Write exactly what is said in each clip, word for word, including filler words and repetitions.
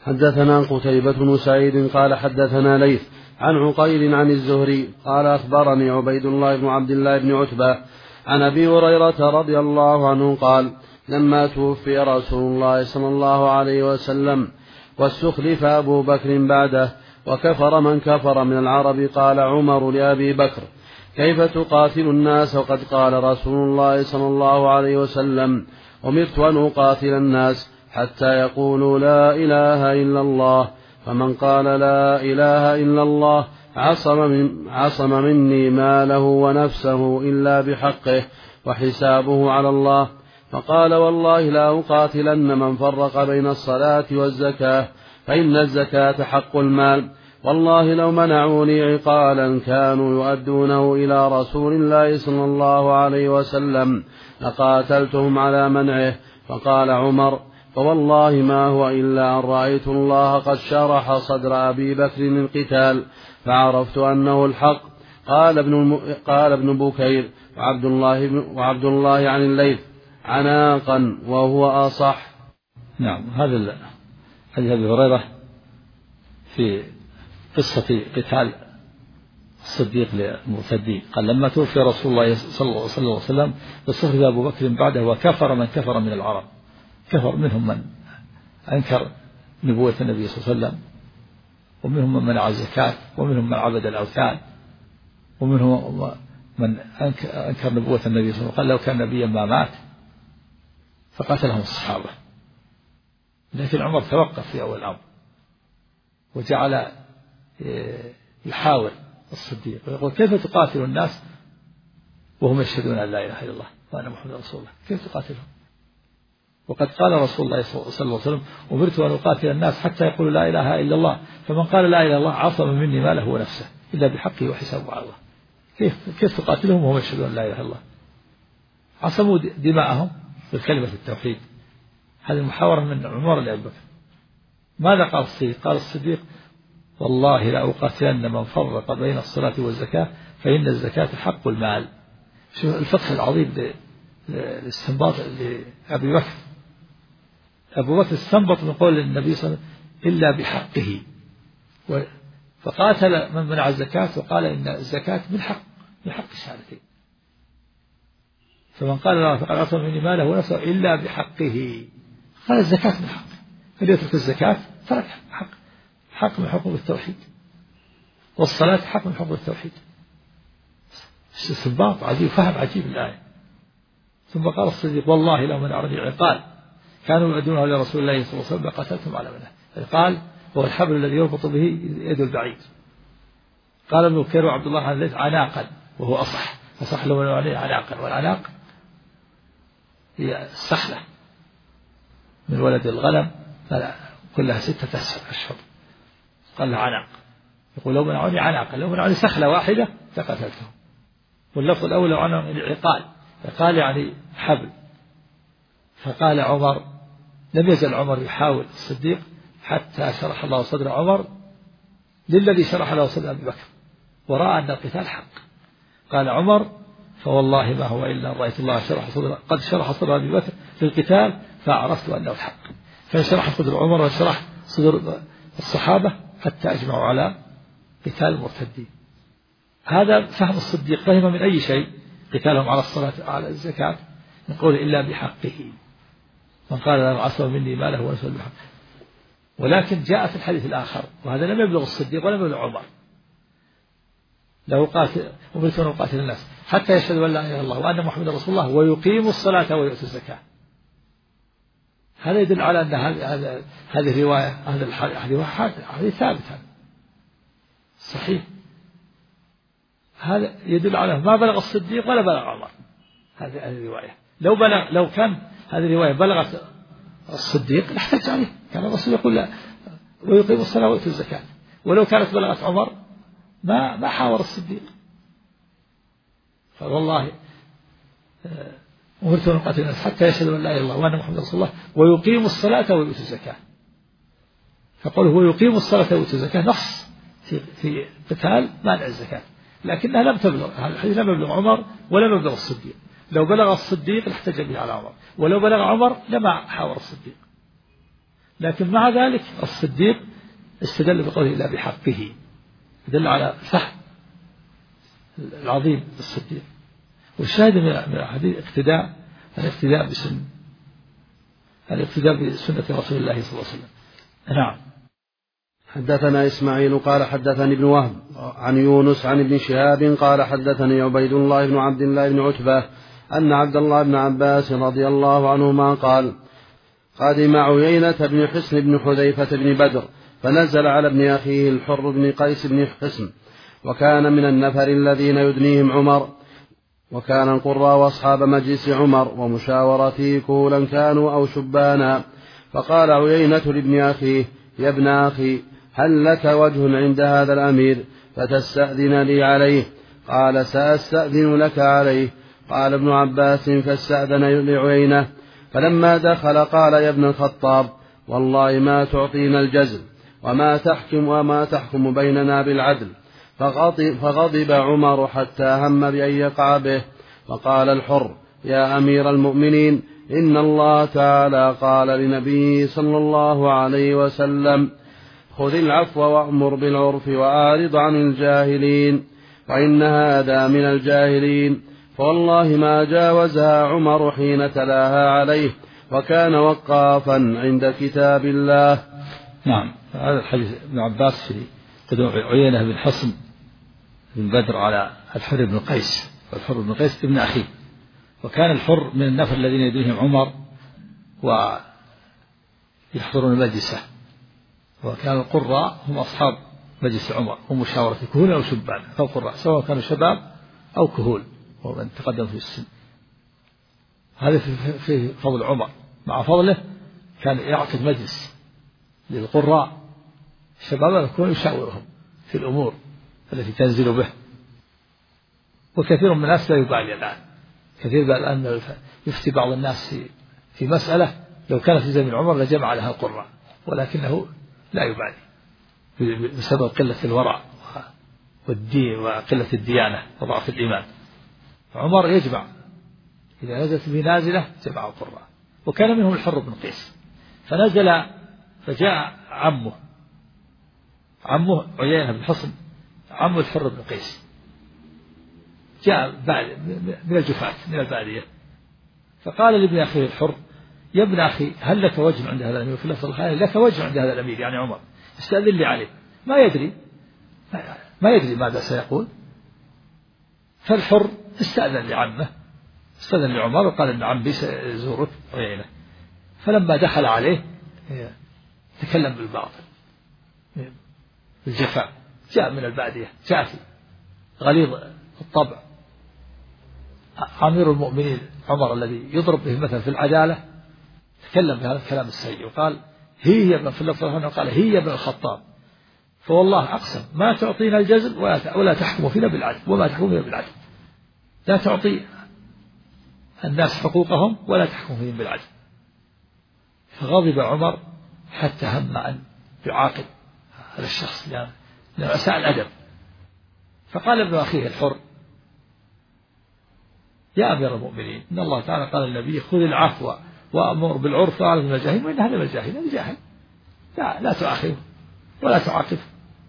حدثنا قتيبة بن سعيد قال حدثنا ليث عن عقيل عن الزهري قال أخبرني عبيد الله بن عبد الله بن عتبة عن أبي هريرة رضي الله عنه قال لما توفي رسول الله صلى الله عليه وسلم واستخلف أبو بكر بعده وكفر من كفر من العرب قال عمر لأبي بكر كيف تقاتل الناس وقد قال رسول الله صلى الله عليه وسلم أمرت أن أقاتل الناس حتى يقولوا لا إله إلا الله فمن قال لا إله إلا الله عصم, من عصم مني ماله ونفسه إلا بحقه وحسابه على الله. فقال والله لا أقاتلن من فرق بين الصلاة والزكاة فإن الزكاة حق المال والله لو منعوني عقالا كانوا يؤدونه إلى رسول الله صلى الله عليه وسلم لقاتلتهم على منعه. فقال عمر فوالله ما هو إلا أن رأيت الله قد شرح صدر أبي بكر للقتال فعرفت أنه الحق. قال ابن, الم... قال ابن بكير وعبد الله, وعبد الله عن الليث عناقا وهو أصح. نعم. هذا حديث أبي هريرة في قصة قتال الصديق للمرتدين قال لما توفي رسول الله صلى الله عليه وسلم واستخلف أبو بكر بعده وكفر من كفر من العرب. كفر منهم من أنكر نبوة النبي صلى الله عليه وسلم ومنهم من منع الزكاة ومنهم من عبد الأوثان ومنهم من أنكر نبوة النبي صلى الله عليه وسلم قال لو كان نبيا ما مات فقاتلهم الصحابة. لكن عمر توقف في أول الأمر وجعل يحاور الصديق ويقول كيف تقاتل الناس وهم يشهدون أن لا إله إلا الله وأن محمد رسول الله كيف تقاتلهم وقد قال رسول الله صلى الله عليه وسلم أمرت أن أقاتل الناس حتى يقولوا لا إله إلا الله فمن قال لا إله إلا الله عصم مني ماله ونفسه إلا بحقه وحسابه على الله. كيف كيف تقاتلهم وهم يشهدون أن لا إله إلا الله؟ عصموا دماءهم بكلمة التوحيد. هذه المحاورة من عمر لأبي بكر. ماذا قال الصديق؟ قال الصديق والله لا أقاتلن من فرق بين الصلاة والزكاة فإن الزكاة حق المال. شوف الفتح العظيم للاستنباط لأبي بكر. أبو بكر استنبط من قول النبي صلى الله عليه وسلم إلا بحقه فقاتل من منع الزكاة وقال إن الزكاة من حق من حق الشهادتين. فمن قال لا فقد عصم مني ماله ونفسه إلا بحقه قال الزكاة من حق فليترك الزكاة ترك حق حق من حقوق التوحيد والصلاة حق من حقوق التوحيد. استنباط عجيب فهم عجيب الآية. ثم قال الصديق والله لو منعني عقال كانوا يؤدونه لرسول الله صلى الله عليه وسلم لقتلتهم على منه. العقال هو الحبل الذي يربط به يد البعيد. قال ابن بكير وعبد الله عن الليث عناقا وهو أصح أصح لو منعني عناقا. والعناق هي السخلة من ولد الغنم كلها ستة أشهر قال له عناق. يقول لو منعني عناقا لو منعني سخلة واحدة لقتلتهم. واللفظ الأول عن عقال عقال يعني حبل. فقال عمر لم يزل عمر يحاول الصديق حتى شرح الله صدر عمر للذي شرح له صدر أبي بكر ورأى أن القتال حق. قال عمر فوالله ما هو إلا رأيت الله شرح صدر قد شرح صدر أبي بكر للقتال فعرفت أنه الحق. فشرح صدر عمر وشرح صدر الصحابة حتى أجمعوا على قتال المرتدين. هذا فهم الصديق. فهم من أي شيء قتالهم على الصلاة على الزكاة نقول إلا بحقه. من قال لا عصم مني ماله ونفسه بحقه. ولكن جاء في الحديث الآخر وهذا لم يبلغ الصديق ولم يبلغ عمر له قاتل أمرت أن أقاتل الناس حتى يشهدوا أن لا إله إلا الله وأن محمد رسول الله ويقيموا الصلاة ويؤتوا الزكاة. هذا يدل على أن هذه هذه الرواية هذا الحديث هذه ثابت صحيح. هذا يدل على ما بلغ الصديق ولا بلغ عمر. هذه الرواية لو بلغ لو كان هذه الرواية بلغت الصديق لاحتج عليه. كان الرسول يقول لا ويقيم الصلاة ويؤتي الزكاة. ولو كانت بلغت عمر ما ما حاور الصديق. فوالله أمرت أن أقاتل الناس حتى يشهدوا أن لا إله إلا الله وأن محمد رسول الله ويقيموا الصلاة ويؤتوا الزكاة. فقوله ويقيموا الصلاة ويؤتوا الزكاة نص في في قتال مانع الزكاة لكنها لم تبلغ. هذا الحديث لم يبلغ عمر ولم يبلغ الصديق. لو بلغ الصديق لاحتج به على عمر ولو بلغ عمر لما حاور الصديق. لكن مع ذلك الصديق استدل بقوله إلا بحقه، يدل على الفهم العظيم بالصديق. والشاهد من الحديث اقتداء الاقتداء بسنة الاقتداء بسنة رسول الله صلى الله عليه وسلم. نعم. حدثنا إسماعيل قال حدثني ابن وهب عن يونس عن ابن شهاب قال حدثني عبيد الله بن عبد الله بن عتبة أن عبد الله بن عباس رضي الله عنهما قال قدم عيينة بن حصن بن حذيفة بن بدر فنزل على ابن أخيه الحر بن قيس بن حصن، وكان من النفر الذين يدنيهم عمر، وكان القراء وأصحاب مجلس عمر ومشاورته كهولا كانوا أو شبانا. فقال عيينة لابن أخيه يا ابن أخي هل لك وجه عند هذا الأمير فتستأذن لي عليه؟ قال سأستأذن لك عليه. قال ابن عباس فاستأذن لعيينة، فلما دخل قال يا ابن الخطاب والله ما تعطينا الجزل وما تحكم وما تحكم بيننا بالعدل. فغضب, فغضب عمر حتى هم بأن يقع به. فقال الحر يا أمير المؤمنين إن الله تعالى قال لنبيه صلى الله عليه وسلم خذ العفو وأمر بالعرف وأعرض عن الجاهلين، وإن هذا من الجاهلين. فوالله ما جاوزها عمر حين تلاها عليه، وكان وقافا عند كتاب الله. نعم. هذا الحديث ابن عباس في قدوم عيينة بن حصن بن بدر على الحر بن قيس، والحر بن قيس ابن أخيه، وكان الحر من النفر الذين يدينهم عمر ويحضرون مجلسه، وكان القراء هم أصحاب مجلس عمر ومشاورة كهول أو شبان، فالقراء سواء كانوا شباب أو كهول ومن تقدم في السن. هذا في فضل عمر، مع فضله كان يعقد مجلس للقراء الشباب يكون يشاورهم في الأمور التي تنزل به. وكثير من الناس لا يبالي الآن، كثير بقى الآن يفتي بعض الناس في في مسألة لو كانت في زمن عمر لجمع لها القراء، ولكنه لا يبالي بسبب قلة الورع والدين وقلة الديانة وضعف الإيمان. عمر يجمع إذا نزلت بنازلة جمع القراء، وكان منهم الحر بن قيس. فنزل فجاء عمه عمه عيينة بن حصن عمه الحر بن قيس، جاء من الجفاة من البادية، فقال لابن أخيه الحر يا ابن أخي هل لك وجه عند هذا الأمير؟ في لفظ الخالد لك وجه عند هذا الأمير يعني عمر، استأذن لي عليه. ما يدري ما يدري ماذا سيقول. فالحر استأذن لعمه، استأذن لعمر وقال ابن عمي سيزورك عيينة. فلما دخل عليه تكلم بالباطل بالجفاء، جاء من البادية جافي غليظ الطبع، أمير المؤمنين عمر الذي يضرب به مثلا في العدالة تكلم بهذا الكلام السيء وقال هي ابن في اللفظ هنا قال هي ابن الخطاب، فوالله أقسم ما تعطينا الجزل ولا تحكم فينا بالعدل وما تحكم فينا بالعدل، لا تعطي الناس حقوقهم ولا تحكم فيهم بالعدل. فغضب عمر حتى هم أن يعاقب هذا الشخص لأنه أساء الأدب. فقال ابن أخيه الحر يا أمير المؤمنين إن الله تعالى قال للنبي خذ العفو وأمر بالعرف وأعرض عن الجاهلين، وإن هذا من الجاهل الجاهل لا, لا تؤاخذه ولا تعاقبه،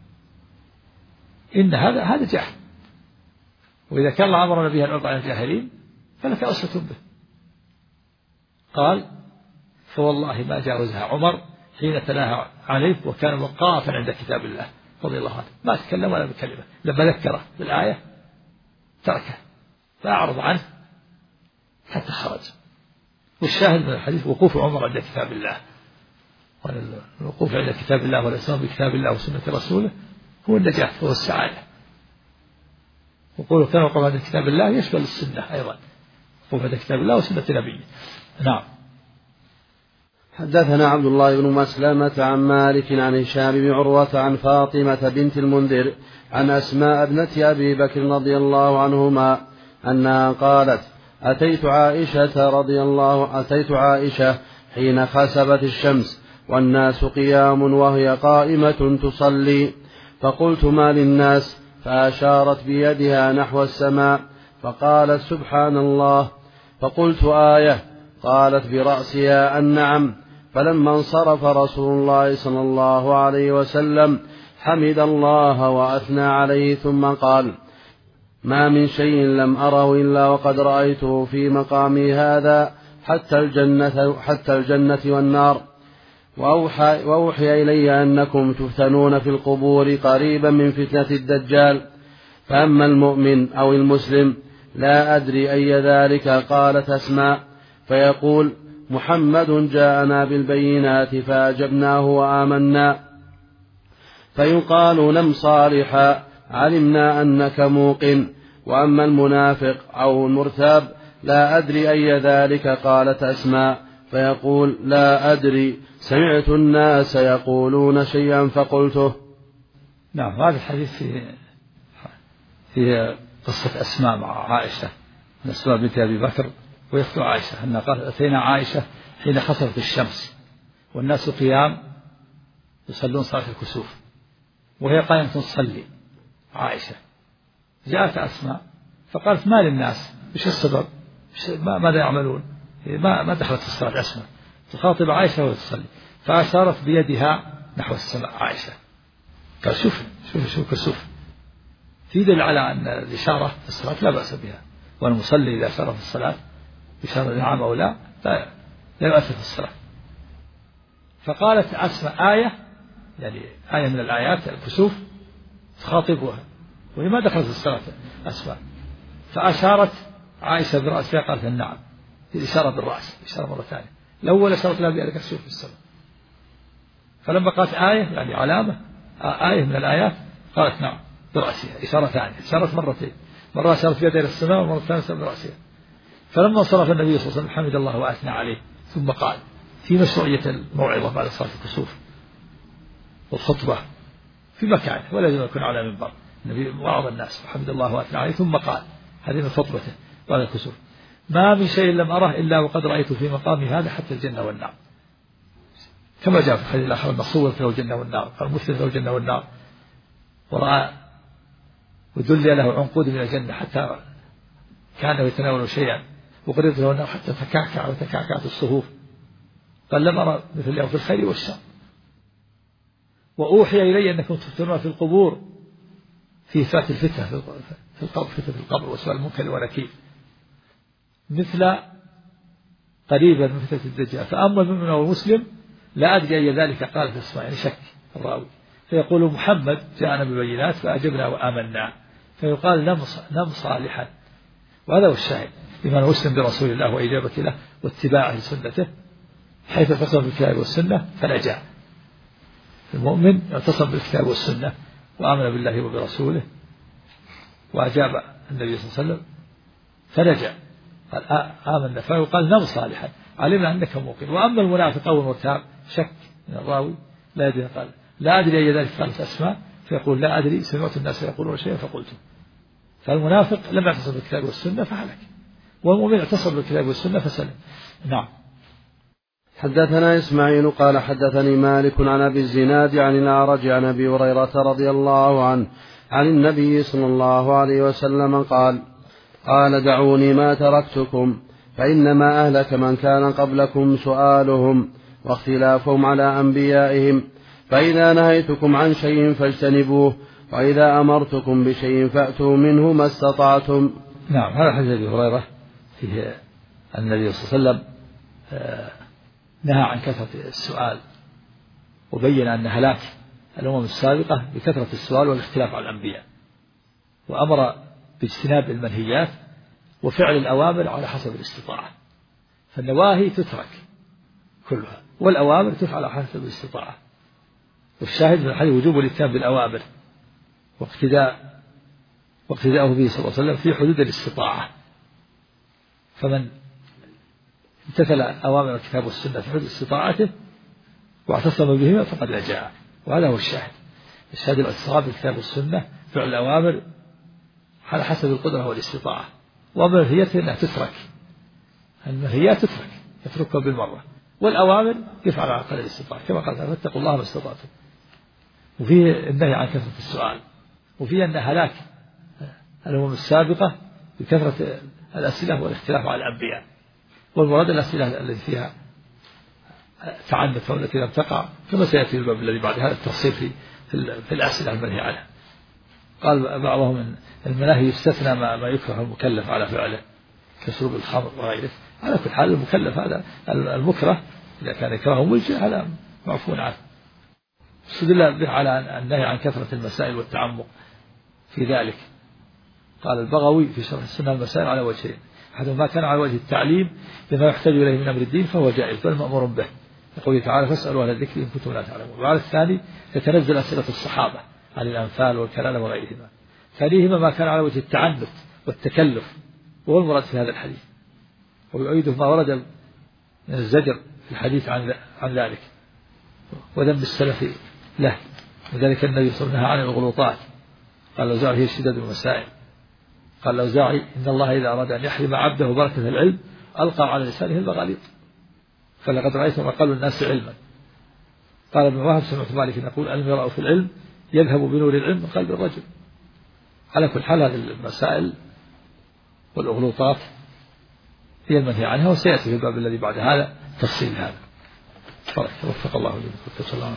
إن هذا هذا جاهل، وإذا كان الله أمر النبي أن يعرض عن الجاهلين فلك أسوة به. قال فوالله ما جاوزها عمر حين تلاها عليه، وكان وقافا عند كتاب الله رضي الله عنه، ما تكلم ولا بكلمة، لما ذكره بالآية تركه فأعرض عنه حتى خرج. والشاهد من الحديث وقوف عمر عند كتاب الله، والوقوف عند كتاب الله والإسلام بكتاب الله وسنة رسوله هو النجاة هو السعادة. وقوله كان وقوف عند كتاب الله يشمل السنة أيضا، وقوف عند كتاب الله وسنة نبيه. نعم. حدثنا عبد الله بن مسلمة عن مالك عن هشام بن عروة عن فاطمة بنت المنذر عن أسماء ابنة أبي بكر رضي الله عنهما أنها قالت أتيت عائشة رضي الله أتيت عائشة حين خسفت الشمس والناس قيام وهي قائمة تصلي، فقلت ما للناس؟ فأشارت بيدها نحو السماء فقالت سبحان الله، فقلت آية؟ قالت برأسها النعم، فلما انصرف رسول الله صلى الله عليه وسلم حمد الله وأثنى عليه ثم قال: ما من شيء لم أره إلا وقد رأيته في مقامي هذا حتى الجنة, حتى الجنة والنار، وأوحى, وأوحي إلي أنكم تفتنون في القبور قريبا من فتنة الدجال، فأما المؤمن أو المسلم لا أدري أي ذلك قالت أسماء، فيقول: محمد جاءنا بالبينات فأجبناه وآمنا، فيقال: نم صالحا علمنا أنك موقن. وأما المنافق أو المرتاب لا أدري أي ذلك قالت أسماء، فيقول: لا أدري، سمعت الناس يقولون شيئا فقلته. نعم. هذا الحديث في في قصة أسماء مع عائشة، أسماء بنت أبي بكر ويخطو عائشة، أن قالت: أتينا عائشة حين خسفت الشمس والناس قيام يصلون صلاة الكسوف وهي قائمة تصلي عائشة. جاءت أسماء فقالت: ما للناس، إيش السبب، ماذا يعملون، ما ما دخلت الصلاة أسماء، تخاطب عائشة وهي تصلي، فأشارت بيدها نحو السماء عائشة، قال: شوف شوف شوف كسوف، في دليل على أن الإشارة في الصلاة لا بأس بها، والمصلي إذا أشار في الصلاة إشارة نعم أو لا لا, لا يؤثر في الصلاة. فقالت أسماء: آية، يعني آية من الآيات الكسوف تخاطبها وهي ما دخلت الصلاة أسماء، فأشارت عائشة برأسها قالت: نعم، الإشارة بالرأس، إشارة مرة ثانية، الأول أشارت لها بأنك تشوف في السماء، فلما قالت آية يعني علامة آية من الآيات قالت: نعم برأسها، إشارة ثانية، إشارة مرتين، مرة أشارت بيدها إلى السماء ومرة ثانية برأسها. فلما انصرف النبي صلى الله عليه وسلم حمد الله وأثنى عليه ثم قال في مشروعية الموعظة بعد صلاة الكسوف والخطبة في مكانه ولا لازم يكون على منبر، النبي وعظ الناس وحمد الله وأثنى عليه ثم قال، هذه من خطبته بعد الكسوف: ما من شيء لم أره إلا وقد رأيت في مقامي هذا حتى الجنة والنار، كما جاء في الحديث الآخر: المصور له الجنة والنار، قال مسلم له الجنة والنار، ورأى ودل له عنقود من الجنة حتى كانه يتناول شيئا، وقررت له النار حتى تكعكع وتكعكعت الصفوف، قال: لم أرى مثل اليوم في الخير والشر. وأوحي إلي أنكم تفتنون في القبور، في إثبات الفتنة في القبر، فتنة في القبر وسؤال المنكر ونكير، مثل قريبا من فتنة الدجال. فأما المؤمن والمسلم لا أدري أي ذلك قالت أسماء، يعني شك الراوي، فيقول: محمد جاءنا بالبينات فأجبنا وآمنا، فيقال: نم صالحا. وهذا هو الشاهد، إيمان المسلم برسول الله وإجابة له واتباعه لسنته، حيث اعتصم بالكتاب والسنة فنجا. المؤمن اعتصم بالكتاب والسنة وآمن بالله وبرسوله وأجاب النبي صلى الله عليه وسلم فنجا، قال: آمنا، فيقال: نم صالحا علمنا أنك موقن. وأما المنافق أو المرتاب شك من الراوي لا يدري، قال: لا أدري أي ذلك قالت أسماء، فيقول: لا أدري، سمعت الناس يقولون شيئا فقلته. فالمنافق لم يعتصم بالكتاب والسنة فهلك، والمؤمن اعتصم بالكتاب والسنة فسلم. نعم. حدثنا إسماعيل قال حدثني مالك عن أبي الزناد عن الأعرج عن أبي هريرة رضي الله عنه عن النبي صلى الله عليه وسلم قال: قال: دعوني ما تركتكم، فإنما أهلك من كان قبلكم سؤالهم واختلافهم على أنبيائهم، فإذا نهيتكم عن شيء فاجتنبوه، وإذا أمرتكم بشيء فأتوا منه ما استطعتم. نعم. هذا حديث أبي هريرة فيه النبي صلى الله عليه وسلم نهى عن كثرة السؤال، وبين أن هلاك الأمم السابقة بكثرة السؤال والاختلاف على الأنبياء، وأمر باجتناب المنهيات وفعل الأوامر على حسب الاستطاعة، فالنواهي تترك كلها والأوامر تفعل على حسب الاستطاعة. والشاهد من الحديث وجوب الاتيان بالأوامر واقتداء واقتداءه به صلى الله عليه وسلم في حدود الاستطاعة، فمن امتثل أوامر الكتاب والسنة في حدود استطاعته واعتصم بهما فقد نجا. وهذا هو الشاهد، الشاهد الاعتصام بالكتاب والسنة، فعل الأوامر على حسب القدرة والاستطاعة، وأما النهيات أنها تترك، النهيات تترك يتركها بالمرة، والأوامر يفعل على قدر الاستطاعة، كما قال: فاتقوا الله ما استطعتم. وفيه النهي عن كثرة السؤال، وفيه أن هلاك الأمم السابقة بكثرة الأسئلة والاختلاف على الأنبياء، والمراد الأسئلة التي فيها تعنت والتي لم تقع، كما سيأتي الباب الذي بعد هذا التفصيل في في الأسئلة المنهي عنها. قال بعضهم من المناهي يستثنى ما, ما يكره المكلف على فعله كشرب الخمر وغيره. على كل حال المكلف هذا المكره إذا كان يكرهه ملجئ هذا معفو عنه. استدل به على النهي عن كثرة المسائل والتعمق في ذلك. قال البغوي في شرح السنة المسائل على وجهين: أحدهما ما كان على وجه التعليم بما يحتاج إليه من أمر الدين فهو جائز بل مأمور به، يقول تعالى: فاسألوا أهل الذكر إن كنتم لا تعلمون. وعلى الثاني تتنزل أسئلة الصحابة عن الأنفال والكلالة وغيرهما. ثانيهما ما كان على وجه التعنت والتكلف وهو المراد في هذا الحديث، ويؤيده ما ورد من الزجر في الحديث عن عن ذلك وذنب السلف له، وذلك النبي صلى الله عليه وسلم عن الغلوطات. قال الأوزاعي هي شدة المسائل. قال الأوزاعي: إن الله إذا أراد أن يحرم عبده بركة العلم ألقى على لسانه المغاليط، فلقد رأيتهم أقل الناس علما. قال ابن وهب: سمعت مالك يقول: المرء في العلم يذهب بنور العلم من قلب الرجل. على كل حال هذه المسائل والأغلوطات هي المنهي عنها، وسيأتي في الباب الذي بعد هذا تفصيل هذا. وفق الله لكم.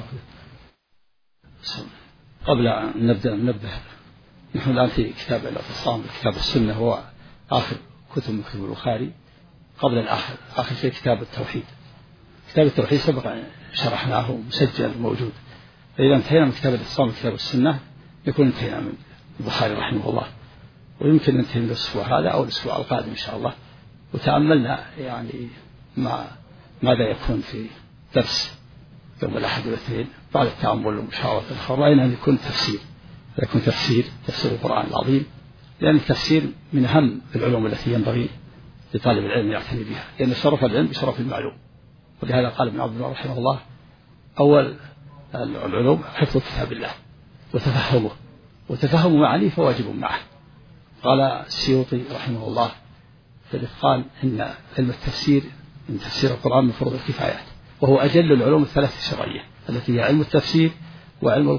قبل أن نبدأ ننبه، نحن الآن في كتاب الاعتصام، كتاب السنة، هو آخر كتب من كتب البخاري قبل الآخر، آخر شيء كتاب التوحيد. كتاب التوحيد سبق أن شرحناه مسجل موجود، فإذا انتهينا من كتاب الاعتصام وكتاب السنة يكون انتهينا من البخاري رحمه الله، ويمكن ننتهي من الأسبوع هذا أو الأسبوع القادم إن شاء الله. وتأملنا يعني ما ماذا يكون في درس يوم الأحد والاثنين بعد التأمل والمشاورة الأخرى، رأينا أن يكون تفسير، يكون تفسير تفسير القرآن العظيم، لأن التفسير من أهم العلوم التي ينبغي لطالب العلم يعتني بها، لأن شرف العلم بشرف المعلوم. ولهذا قال ابن عبد الله رحمه الله: أول العلوم حفظ كتاب الله وتفهمه، وتفهم معانيه فواجب معه. قال السيوطي رحمه الله قال: إن علم التفسير من تفسير القرآن من فروض الكفايات، وهو أجل العلوم الثلاث الشرعية التي هي علم التفسير وعلم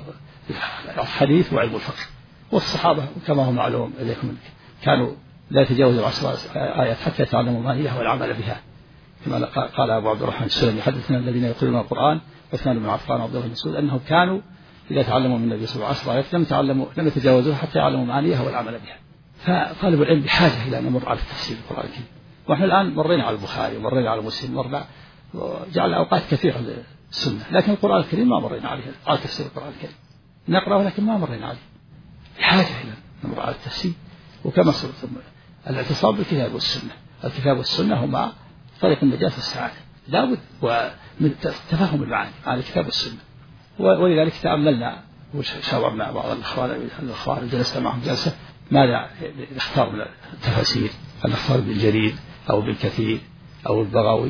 الحديث وعلم الفقه. والصحابة كما هو معلوم إليكم كانوا لا يتجاوزوا عشر آيات حتى يتعلموا ما هي والعمل بها، كما قال أبو عبد الرحمن السلمي: حدثنا الذين يقولون القرآن عثمان بن عفان وعبد الله بن مسعود أنهم كانوا إذا تعلموا من النبي صلى الله عليه وسلم عشر آيات لم تعلموا لم يتجاوزوها حتى يعلموا معانيها والعمل بها. فطالب العلم بحاجة إلى أن نمر على تفسير القرآن الكريم. ونحن الآن مرينا على البخاري ومرينا على مسلم، مرنا وجعلنا أوقات كثيرة للسنة، لكن القرآن الكريم ما مرينا عليه، على تفسير القرآن الكريم نقرأه لكن ما مرينا عليه، بحاجة إلى نمر على التفسير. وكما صرت الاعتصام بالكتاب والسنة، الكتاب والسنة هما طريق النجاة والسعادة، لابد ومن تفهم المعاني على الكتاب والسنة. ولذلك تأملنا وشاورنا بعض الأخوان الأخوان جلسنا معهم جلسة ماذا نختار من التفاسير، هل نختار بالجريد أو بالكثير أو البغوي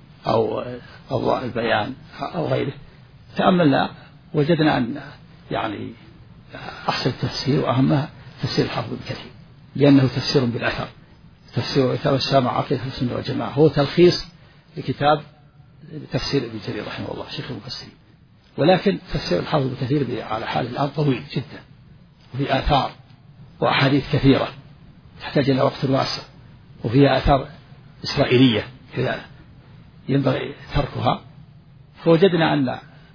أو أضواء البيان أو غيره. تأملنا وجدنا أن يعني أحسن التفسير وأهمها تفسير الحافظ بالكثير، لأنه تفسير بالأثر، تفسير يتمشى مع عقيدة السنة والجماعة، هو تلخيص لكتاب تفسير ابن جرير رحمه الله شيخ المفسرين. ولكن تفسير الحافظ بالكثير على حال الآن طويل جدا، وفي آثار وأحاديث كثيرة تحتاج إلى وقت واسع، وفيها آثار إسرائيلية كذا ينبغي تركها. فوجدنا أن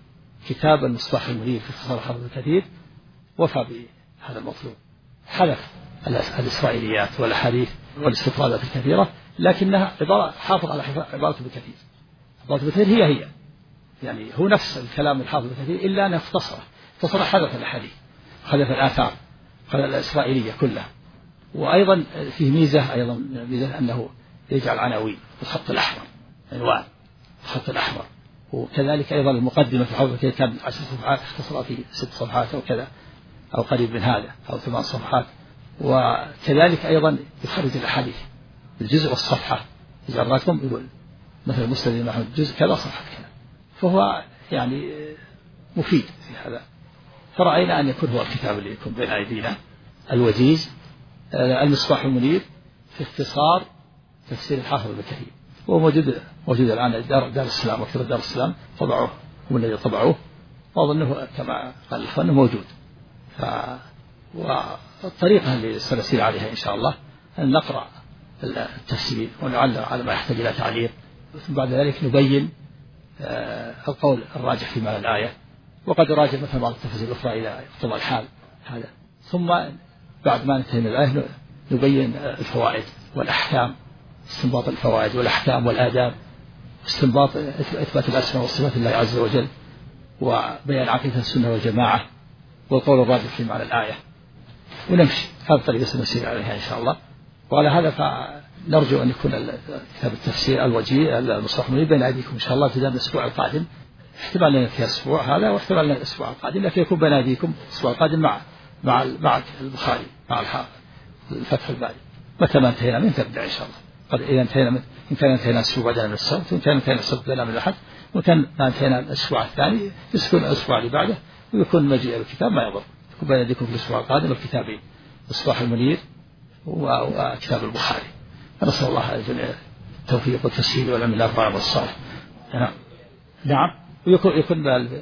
كتاب المصباح المنير في اختصار الحافظ بالكثير وفى بهذا المطلوب، حذف الإسرائيليات والأحاديث والاستطرادات الكثيرة، لكنها عبارة حافظ على عبارة بالكثير. عبارة بالكثير هي هي يعني هو نفس الكلام الحافظ بالكثير، إلا أنه اختصر اختصر حذف الأحاديث، حذف الآثار، حذف الإسرائيلية كلها. وأيضا فيه ميزة أيضا ميزة أنه يجعل عناوين بالخط الأحمر، عنوان بالخط الأحمر. وكذلك أيضا المقدمة في الحافظ بالكثير كان عشر صفحات اختصرها في ست صفحات أو كذا أو قريب من هذا أو ثمان صفحات. وكذلك أيضا يخرج الأحاديث الجزء والصفحة، يجعل رقم يقول مثل مسند الإمام أحمد جزء كذا صفحة كذا، فهو يعني مفيد في هذا. فرأينا أن يكون هو الكتاب اللي يكون بين أيدينا الوجيز المصباح المنير في اختصار تفسير الحافظ بالكثير، وهو موجود موجود الآن دار, دار السلام، مكتبة دار السلام طبعوه هم الذي طبعوه، وأظنه كما قال الإخوان موجود. ف والطريقة اللي سنسير عليها إن شاء الله أن نقرأ التفسير ونعلق على ما يحتاج إلى تعليق، ثم بعد ذلك نبين القول الراجح في معنى الآية، وقد راجع مثلا بعض التفاسير الأخرى إلى اقتضاء الحال هذا. ثم بعد ما ننتهي من الآية نبين الفوائد والأحكام، استنباط الفوائد والأحكام والآداب، استنباط إثبات الأسماء والصفات لله عز وجل، وبيان عقيدة السنة والجماعة، والقول الراجح في معنى الآية، ونمشي هذا الطريق سنسير عليها إن شاء الله. وعلى هذا فنرجو أن يكون كتاب التفسير الوجيه المصطلح المنير بين أيديكم إن شاء الله ابتداء من الأسبوع القادم، احتمال لنا فيها الأسبوع هذا واحتمال لنا الأسبوع القادم، لكن يكون بين أيديكم الأسبوع القادم مع مع مع البخاري مع الفتح الباري. متى ما انتهينا منه تبدأ إن شاء الله. قد إذا انتهينا من إن كان انتهينا الأسبوع بدأنا من السبت، وإن كان انتهينا السبت بدأنا من الأحد، وإن كان ما انتهينا الأسبوع الثاني يسكن الأسبوع اللي بعده، ويكون مجيء الكتاب ما يضر. يكون بين يديكم في الأسبوع القادم الكتابين مصباح المنير وكتاب البخاري. نسأل الله التوفيق والتسهيل والعلم الأفضل والصالح. نعم نعم. ويكون يكون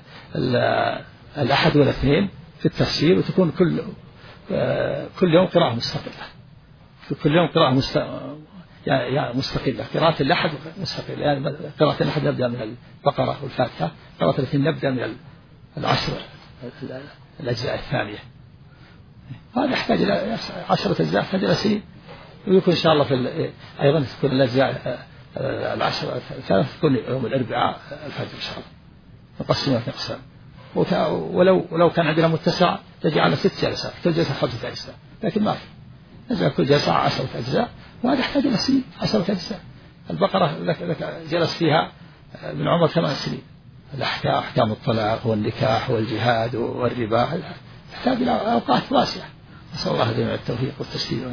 الأحد والاثنين في التفسير، وتكون كل كل يوم قراءة مستقلة، كل يوم قراءة مستقلة. قراءة الأحد مستقلة، يعني قراءة الأحد نبدأ من البقرة والفاتحة، قراءة الاثنين نبدأ من العشر الأجزاء الثانية. هذا يحتاج إلى عشرة أجزاء، يحتاج إلى سنين. ويكون إن شاء الله في أيضا تكون الأجزاء العشرة الثالثة تكون يوم الأربعاء الفجر إن شاء الله، نقسمها في أقسام. ولو ولو كان عندنا متسع تجي على ست جلسات، كل جلسة خمسة أجزاء، لكن ما في، نجعل كل جلسة عشرة أجزاء، وهذا يحتاج إلى سنين. عشرة أجزاء البقرة لك لك جلس فيها من عمر ثمان سنين. الأحكام أحكام الطلاق والنكاح والجهاد والربا تحتاج إلى أوقات واسعة. نسأل الله جميع التوفيق والتسديد.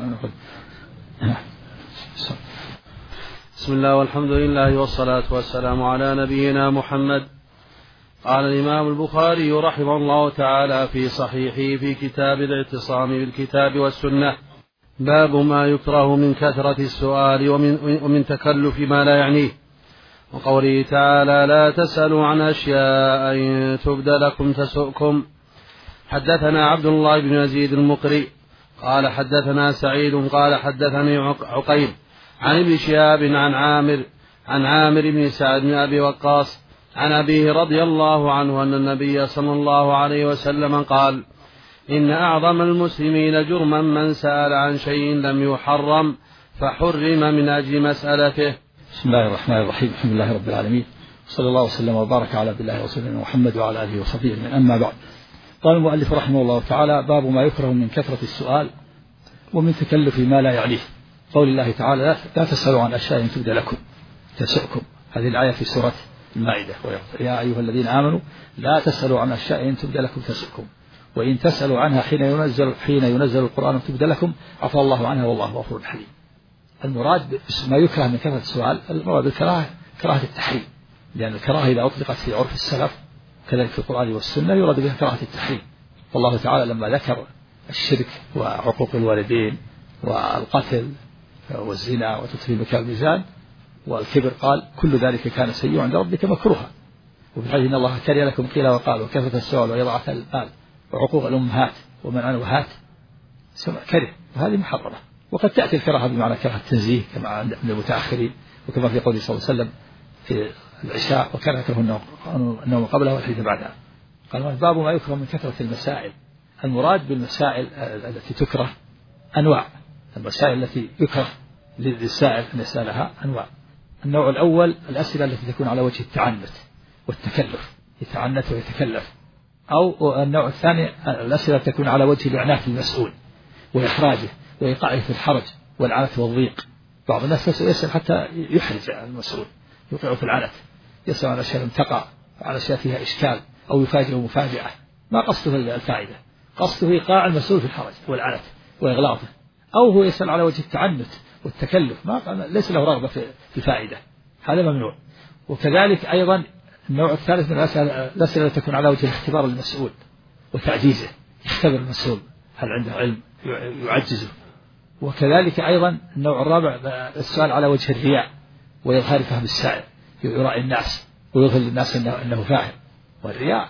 بسم الله والحمد لله والصلاة والسلام على نبينا محمد. قال الإمام البخاري رحمه الله تعالى في صحيحه في كتاب الاعتصام بالكتاب والسنة: باب ما يكره من كثرة السؤال ومن, ومن تكلف ما لا يعنيه، وقوله تعالى: لا تسألوا عن أشياء إن تبد لكم تسؤكم. حدثنا عبد الله بن يزيد المقري قال حدثنا سعيد قال حدثني عقيل عن ابن شهاب عن عامر عن عامر بن سعد بن أبي وقاص عن أبيه رضي الله عنه أن النبي صلى الله عليه وسلم قال: إن أعظم المسلمين جرما من سأل عن شيء لم يحرم فحرم من أجل مسألته. بسم الله الرحمن الرحيم. الحمد لله رب العالمين، صلى الله وسلم وبارك على عبد الله ورسوله محمد وعلى آله وصحبه أجمعين. أما بعد، قال المؤلف رحمه الله تعالى: باب ما يكره من كثرة السؤال ومن تكلف ما لا يعنيه. قول الله تعالى: لا تسألوا عن أشياء تبد لكم تسؤكم. هذه الآية في سورة المائدة: يا أيها الذين آمنوا لا تسألوا عن أشياء تبد لكم تسؤكم وإن تسألوا عنها حين ينزل حين ينزل القرآن تبد لكم عفى الله عنها والله غفور حليم. المراد ما يكره من كثرة السؤال، المراد بالكراهة كراهة التحريم، لأن الكراهة إذا أطلقت في عرف السلف كذلك في القرآن والسنة يراد بها كراهة التحريم. والله تعالى لما ذكر الشرك وعقوق الوالدين والقتل والزنا وتطفيل مكان الميزان والكبر قال: كل ذلك كان سيئ عند ربك مكروها. وفي الحديث: إن الله كره لكم قيل وقال وكثرة السؤال وإضاعة المال وعقوق الأمهات ومنع الوهات كره، وهذه محرمة. وقد تأتي الكراهة بمعنى كراهة التنزيه كما عند المتأخرين، وكما في قوله صلى الله عليه وسلم في العشاء: وكان يكره النوم قبلها والحديث بعدها. قال: باب ما يكره من كثرة المسائل. المراد بالمسائل التي تكره أنواع. المسائل التي يكره للسائل أن يسألها أنواع. النوع الأول الأسئلة التي تكون على وجه التعنت والتكلف، يتعنت ويتكلف. أو النوع الثاني الأسئلة التي تكون على وجه الإعناف المسؤول وإحراجه وإيقاعه في الحرج والعنة والضيق. بعض الناس يسأل حتى يحرج المسؤول، يوقعه في العنة، يسأل عن أشياء لم تقع، عن أشياء فيها إشكال، أو يفاجئ مفاجأة ما قصده الفائدة، قصده إيقاع المسؤول في الحرج والعنة وإغلاطه. أو هو يسأل على وجه التعنت والتكلف، ما ليس له رغبة في الفائدة، هذا ممنوع. وكذلك أيضا النوع الثالث من الأسئلة التي تكون على وجه الاختبار المسؤول وتعجيزه، يختبر المسؤول هل عنده علم يعجزه. وكذلك أيضا النوع الرابع السؤال على وجه الرياء وإظهار فهم السائل، يرائي الناس ويظهر للناس أنه, أنه فاهم، والرياء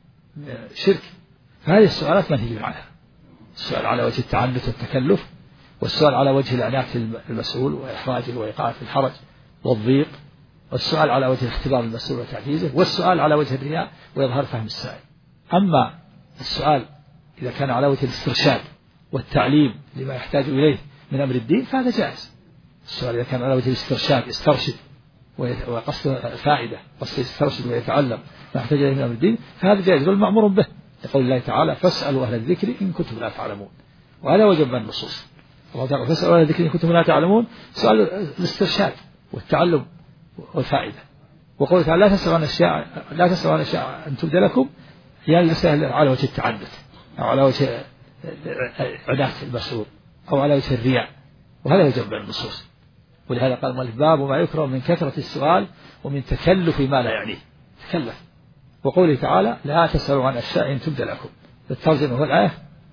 شرك. فهذه السؤالات منهي عنها: السؤال على وجه التعنت والتكلف، والسؤال على وجه العناف المسؤول وإحراجه وإيقاعه في الحرج والضيق، والسؤال على وجه الاختبار المسؤول وتعجيزه، والسؤال على وجه الرياء وإظهار فهم السائل. أما السؤال إذا كان على وجه الاسترشاد والتعليم لما يحتاج إليه من أمر الدين فهذا جائز. السؤال إذا كان على وجه الاسترشاد يسترشد وقصد فائدة، قصد يسترشد ويتعلم ما يحتاج إليه من أمر الدين فهذا جائز والمأمور به، يقول الله تعالى فاسألوا أهل الذكر إن كنتم لا تعلمون، وهذا وجب من النصوص. الله تعالى فاسألوا أهل الذكر إن كنتم لا تعلمون، سؤال الاسترشاد والتعلم والفائدة. وقوله تعالى لا تسألوا عن أشياء لا تسألوا عن أشياء أن تبدى لكم، يعني الأسئلة على وجه التعنت أو على وجه عناة المسؤول أو على وجه الرياء، وهذا يوجب من النصوص. ولهذا قال المؤلف باب ما يكره من كثرة السؤال ومن تكلف ما لا يعنيه، تكلف. وقوله تعالى لا تسألوا عن أشياء إن تبدى لكم، الترجمة والآية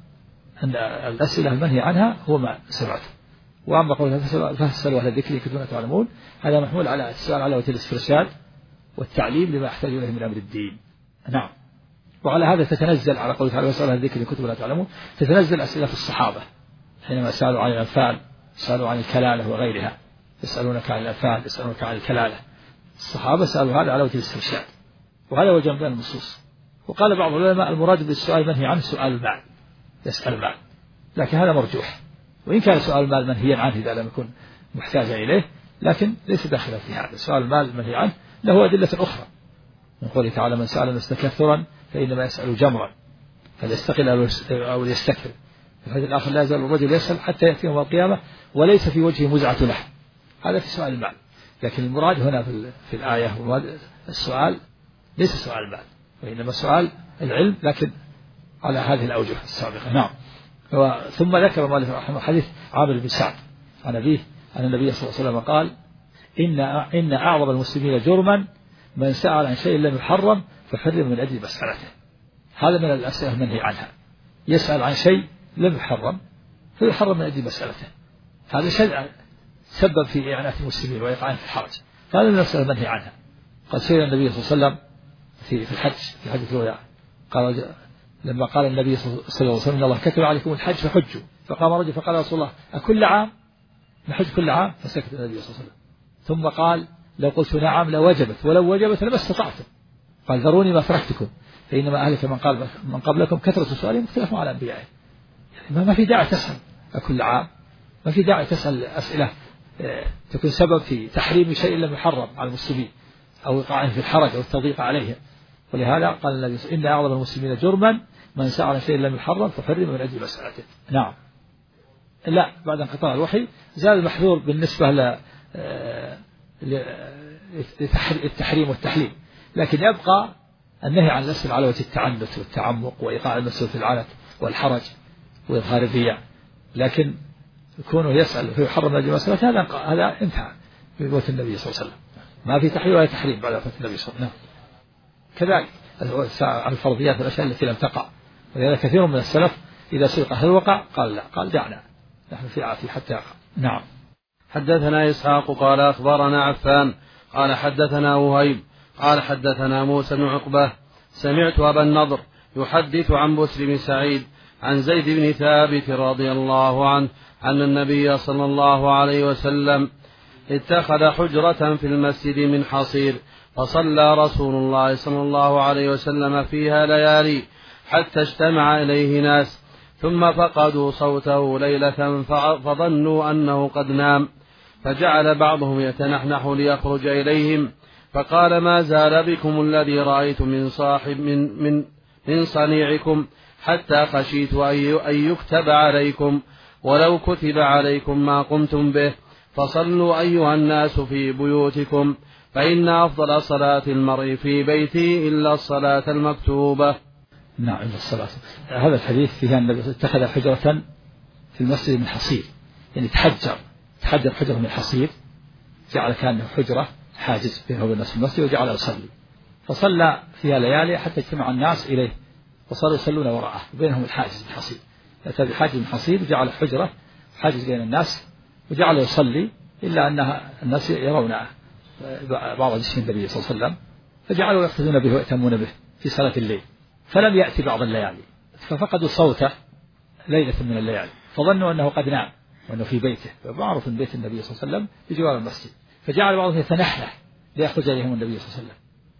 أن الأسئلة المنهي عنها هو ما سمعته. وأما قوله فاسألوا أهل الذكر إن كنتم لا تعلمون، هذا محمول على السؤال على وجه الاسترشاد والتعليم لما يحتاج إليه من أمر الدين. نعم. وعلى هذا تتنزل على قوله تعالى فاسألوا أهل الذكر إن كنتم لا تعلمون، تتنزل أسئلة في الصحابة حينما سألوا عن الأنفال، سألوا عن الكلالة وغيرها، يسألونك عن الأنفال، يسألونك عن الكلالة. الصحابة سألوا هذا على وجه الاسترشاد، وهذا وجه من النصوص. وقال بعض العلماء المراد بالسؤال منهي عنه سؤال المال، يسأل المال، لكن هذا مرجوح. وإن كان سؤال المال منهيا عنه إذا لم يكن محتاجا إليه، لكن ليس داخلا في هذا. سؤال المال منهي عنه له أدلة أخرى، من قوله تعالى من سأل مستكثرا فإنما يسأل جمرا فليستقل أو ليستكثر. في الحديث الآخر لا يزال الرجل يسأل حتى يأتي يوم القيامة وليس في وجهه مزعة لحم، هذا في سؤال المال. لكن المراد هنا في, في الآية السؤال ليس سؤال المال، وإنما سؤال العلم، لكن على هذه الأوجه السابقة. نعم. ثم ذكر المؤلف رحمه الله حديث عامر بن سعد عن أبيه أن النبي صلى الله عليه وسلم قال إن إن أعظم المسلمين جرما من سأل عن شيء لم يحرم فحرم من أجل مسألته. هذا من الأسئلة المنهي عنها، يسأل عن شيء لم يحرم فيحرم من أجل مسألته، هذا شيء سبب في إعانة المسلمين وإيقاعهم في الحرج، هذا من الأسئلة المنهي عنها. قد سئل النبي صلى الله عليه وسلم في في الحج في حديث الوداع، قال لما قال النبي صلى الله عليه وسلم إن الله كتب عليكم الحج فحجوا، فقام رجل فقال يا رسول الله أكل عام نحج كل عام؟ فسكت النبي صلى الله عليه وسلم، ثم قال لو قلت نعم لوجبت ولو وجبت لما استطعتم، قال ذروني ما تركتكم فإنما أهلك من قال من قبلكم كثرة سؤالهم اختلفوا على أنبيائهم. يعني ما في داعي تسأل أكل عام، ما في داعي تسأل أسئلة تكون سبب في تحريم شيء لم يحرم على المسلمين أو إيقاعهم في الحرج أو التضييق عليهم. ولهذا قال النبي إن أعظم المسلمين جرما من سأل شيء لم يحرم فحرم من أجل مسألته. نعم. لا بعد انقطاع الوحي زاد المحذور بالنسبة للتحريم والتحليل، لكن يبقى النهي عن الأسئلة على وجه التعنت والتعمق وإيقاع المسؤول في العنت والحرج وإظهار الرياء، لكن يكونه يسأل فيحرم من أجل مسألته هذا هذا انتهى في موت النبي صلى الله عليه وسلم، ما في تحليل ولا تحريم بعد وفاة النبي صلى الله عليه وسلم. كذلك عن الفرضيات والأشياء التي لم تقع، ولهذا كثير من السلف إذا سئل هل وقع قال لا، قال دعنا نحن في عافية حتى يقع. نعم. حدثنا إسحاق قال أخبرنا عفان قال حدثنا وهيب قال حدثنا موسى بن عقبة سمعت أبا النضر يحدث عن بسر بن سعيد عن زيد بن ثابت رضي الله عنه أن النبي صلى الله عليه وسلم اتخذ حجرة في المسجد من حصير فصلى رسول الله صلى الله عليه وسلم فيها ليالي حتى اجتمع إليه ناس ثم فقدوا صوته ليلة فظنوا أنه قد نام، فجعل بعضهم يتنحنح ليخرج إليهم فقال ما زال بكم الذي رأيت من صاحب من, من, من صنيعكم حتى خشيت أن يكتب عليكم، ولو كتب عليكم ما قمتم به، فصلوا أيها الناس في بيوتكم فإن أفضل صلاة المرء في بيته إلا الصلاة المكتوبة. نعم إلا الصلاة. هذا الحديث فيه أن النبي اتخذ حجرة في المسجد من حصير، يعني تحجر تحجر حجرة من حصير، جعل كأنه حجرة حاجز بينه وبين الناس في المسجد وجعل يصلي، فصلى فيها ليالي حتى اجتمع الناس إليه وصاروا يصلون وراءه وبينهم الحاجز من حصير، أتى بحاجز من حصير وجعل حجرة حاجز بين الناس وجعل يصلي، إلا أنها الناس يرون بعض جسم النبي صلى الله عليه وسلم فجعلوا يقتدون به ويأتمون به في صلاة الليل، فلم يأتي بعض الليالي ففقدوا صوته ليلة من الليالي فظنوا أنه قد نام وأنه في بيته، ومعروف بيت النبي صلى الله عليه وسلم بجوار المسجد، فجعل بعضهم يتنحنح ليخرج إليهم النبي صلى الله عليه وسلم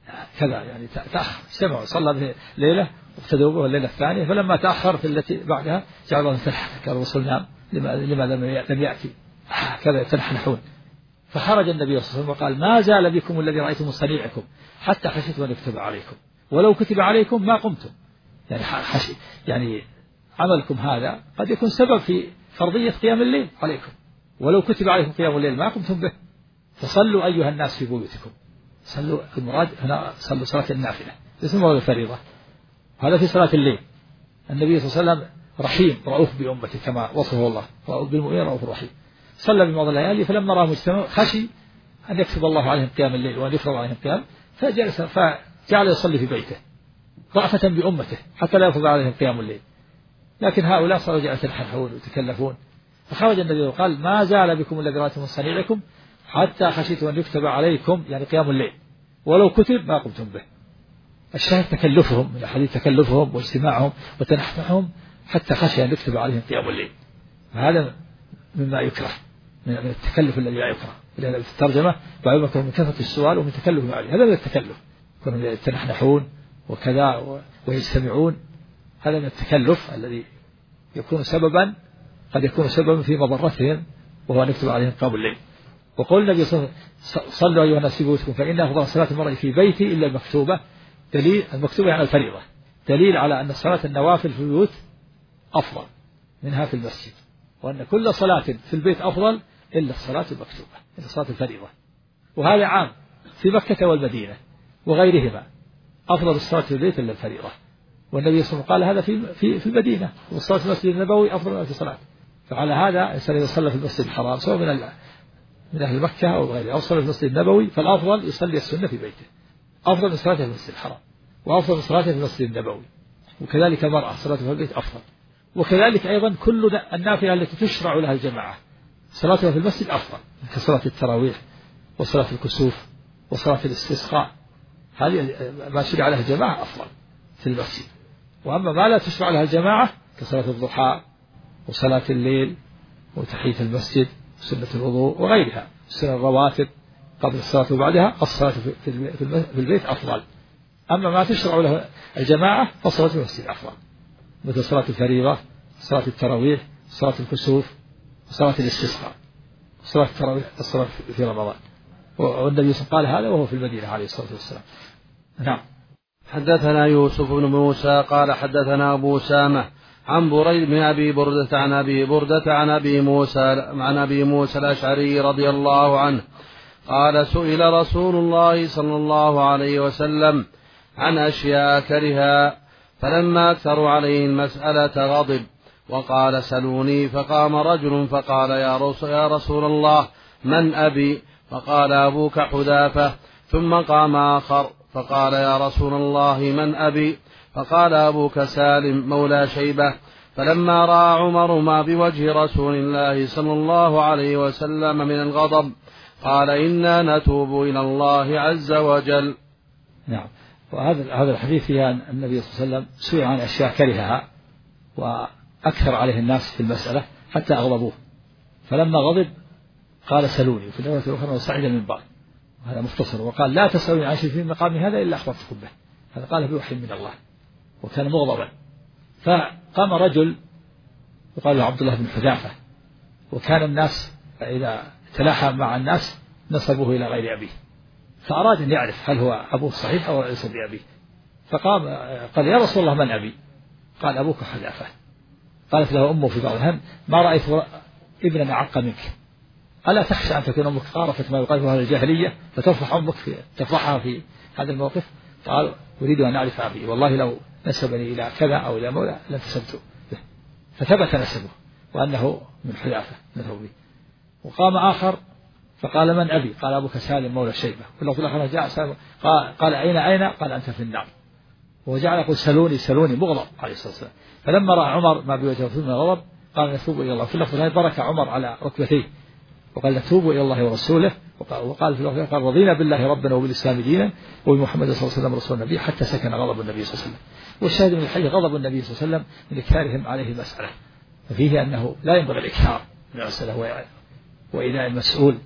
كذا يعني تأخر اجتمعوا صلى ليلة وابتدوا به الليلة الثانية فلما تأخر في التي بعدها جعلوا تنحنح قال الرسول نعم لما لم يأتي كذا يتنحنحون فخرج النبي صلى الله عليه وسلم وقال ما زال بكم الذي رأيتم من صنيعكم حتى خشيت أن يكتب عليكم ولو كتب عليكم ما قمتم يعني حشي يعني عملكم هذا قد يكون سبب في فرضية قيام الليل عليكم ولو كتب عليكم قيام الليل ما قمتم به فصلوا أيها الناس في بيوتكم صلوا المراد هنا صلوا صلاة النافلة اسمه الفريضة هذا في صلاة الليل النبي صلى الله عليه وسلم رحيم رؤوف بأمته كما وصفه الله رؤوف بالمؤمنين رؤوف رحيم صلى ببعض الليالي فلما رأى مجتمع خشي أن يكتب الله عليهم قيام الليل وأن يفرض عليهم قيام فجلس فجعل يصلي في بيته رأفة بأمته حتى لا يفرض عليهم قيام الليل لكن هؤلاء صاروا يتنحنحون ويتكلفون فخرج النبي وقال ما زال بكم الذي رأيتم من صنيعكم حتى خشيت أن يكتب عليكم يعني قيام الليل ولو كتب ما قمتم به الشاهد تكلفهم من الحديث تكلفهم واجتماعهم وتنحنحهم حتى خشي أن يكتب عليهم قيام الليل هذا مما يكره من التكلف الذي لا يكره لأن في الترجمة بعضهم من كثرة السؤال ومن تكلف عليه هذا من التكلف كانوا يتنحنحون وكذا ويجتمعون هذا من التكلف الذي يكون سببا قد يكون سببا في مضرتهم وهو أن يكتب عليهم قيام الليل وقول النبي صلى الله عليه وسلم صلوا أيها الناس في بيوتكم فإن أفضل صلاة المرء في بيتي إلا المكتوبة دليل المكتوبة يعني الفريضة دليل على أن صلاة النوافل في البيوت أفضل منها في المسجد وأن كل صلاة في البيت أفضل إلا الصلاة المكتوبة إلا صلاة الفريضة وهذا عام في مكة والمدينة وغيرهما أفضل الصلاة في البيت إلا الفريضة والنبي صلى الله عليه وسلم قال هذا في في في المدينة والصلاة في المسجد النبوي أفضل من ألف صلاة فعلى هذا الإنسان إذا صلى في المسجد الحرام سواء من من أهل مكة أو غيره أو صلى في المسجد النبوي فالأفضل يصلي السنة في بيته أفضل من صلاته في المسجد الحرام وأفضل من صلاته في المسجد النبوي وكذلك المرأة صلاته في البيت أفضل وكذلك أيضا كل النافلة التي تشرع لها الجماعة صلاتها في المسجد أفضل كصلاة التراويح وصلاة الكسوف وصلاة الاستسقاء هذه ما شرع لها الجماعة أفضل في المسجد وأما ما لا تشرع لها الجماعة كصلاة الضحى وصلاة الليل وتحية المسجد وسنة الوضوء وغيرها سنة الرواتب قبل الصلاة وبعدها الصلاة في البيت أفضل أما ما تشرع له الجماعة فصلاة في المسجد أفضل مثل صلاة الفريضة صلاة التراويح صلاة الكسوف صلاة الاستسقاء صلاة التراويح الصلاة في رمضان والنبي صلى الله عليه وسلم قال هذا وهو في المدينة عليه الصلاة والسلام نعم. حدثنا يوسف بن موسى قال حدثنا أبو أسامة عن بريد بن أبي بردة عن أبي بردة عن أبي موسى عن أبي موسى الأشعري رضي الله عنه قال سئل رسول الله صلى الله عليه وسلم عن أشياء كرها فلما أكثروا عليه المسألة غضب وقال سلوني فقام رجل فقال يا رسول, يا رسول الله من أبي فقال أبوك حذافة ثم قام آخر فقال يا رسول الله من أبي فقال أبوك سالم مولى شيبة فلما رأى عمر ما بوجه رسول الله صلى الله عليه وسلم من الغضب قال إنا نتوب إلى الله عز وجل. نعم. وهذا هذا الحديث فيها أن النبي صلى الله عليه وسلم سئل عن أشياء كرهها وأكثر عليه الناس في المسألة حتى أغضبوه فلما غضب قال سلوني وفي الرواية الأخرى وصعد المنبر هذا مختصر وقال لا تسألوني عن شيء في مقام هذا إلا أخبرتكم به هذا قال بوحي من الله وكان مغضبا فقام رجل يقال له عبد الله بن حذافة وكان الناس إذا تلاحى مع الناس نسبوه إلى غير أبيه فأراد أن يعرف هل هو أبوه صحيح أو ليس بأبيه فقام قال يا رسول الله من أبي قال أبوك حذافة قالت له أمه في بعض الهم ما رأيت ابنا أعق منك ألا تخشى أن تكون أمك قارفت ما يقال في الجاهلية فتفضح أمك في تفضحها في هذا الموقف قال أريد أن أعرف أبي والله لو نسبني إلى كذا أو إلى مولى لانتسبت به فثبت نسبه وأنه من حذافة نسبه وقام آخر فقال من أبي قال أبوك سالم مولى شيبة واللفظ الآخر جاء سالم قال, قال أين أين قال أنت في النار وجعل يقول سلوني سلوني مغضب عليه الصلاة والسلام فلما رأى عمر ما بوجهه من الغضب قال نتوب إلى الله في اللفظ هذا برك عمر على ركبتيه وقال نتوب إلى الله ورسوله وقال في اللفظ قال رضينا بالله ربنا وبالإسلام دينا وبمحمد صلى الله عليه وسلم رسول النبي حتى سكن غضب النبي صلى الله عليه وسلم والشاهد من الحديث غضب النبي صلى الله عليه وسلم من إكثارهم عليه المسألة ففيه أنه لا ينبغي الإكثار من المسألة وإيذاء المسؤول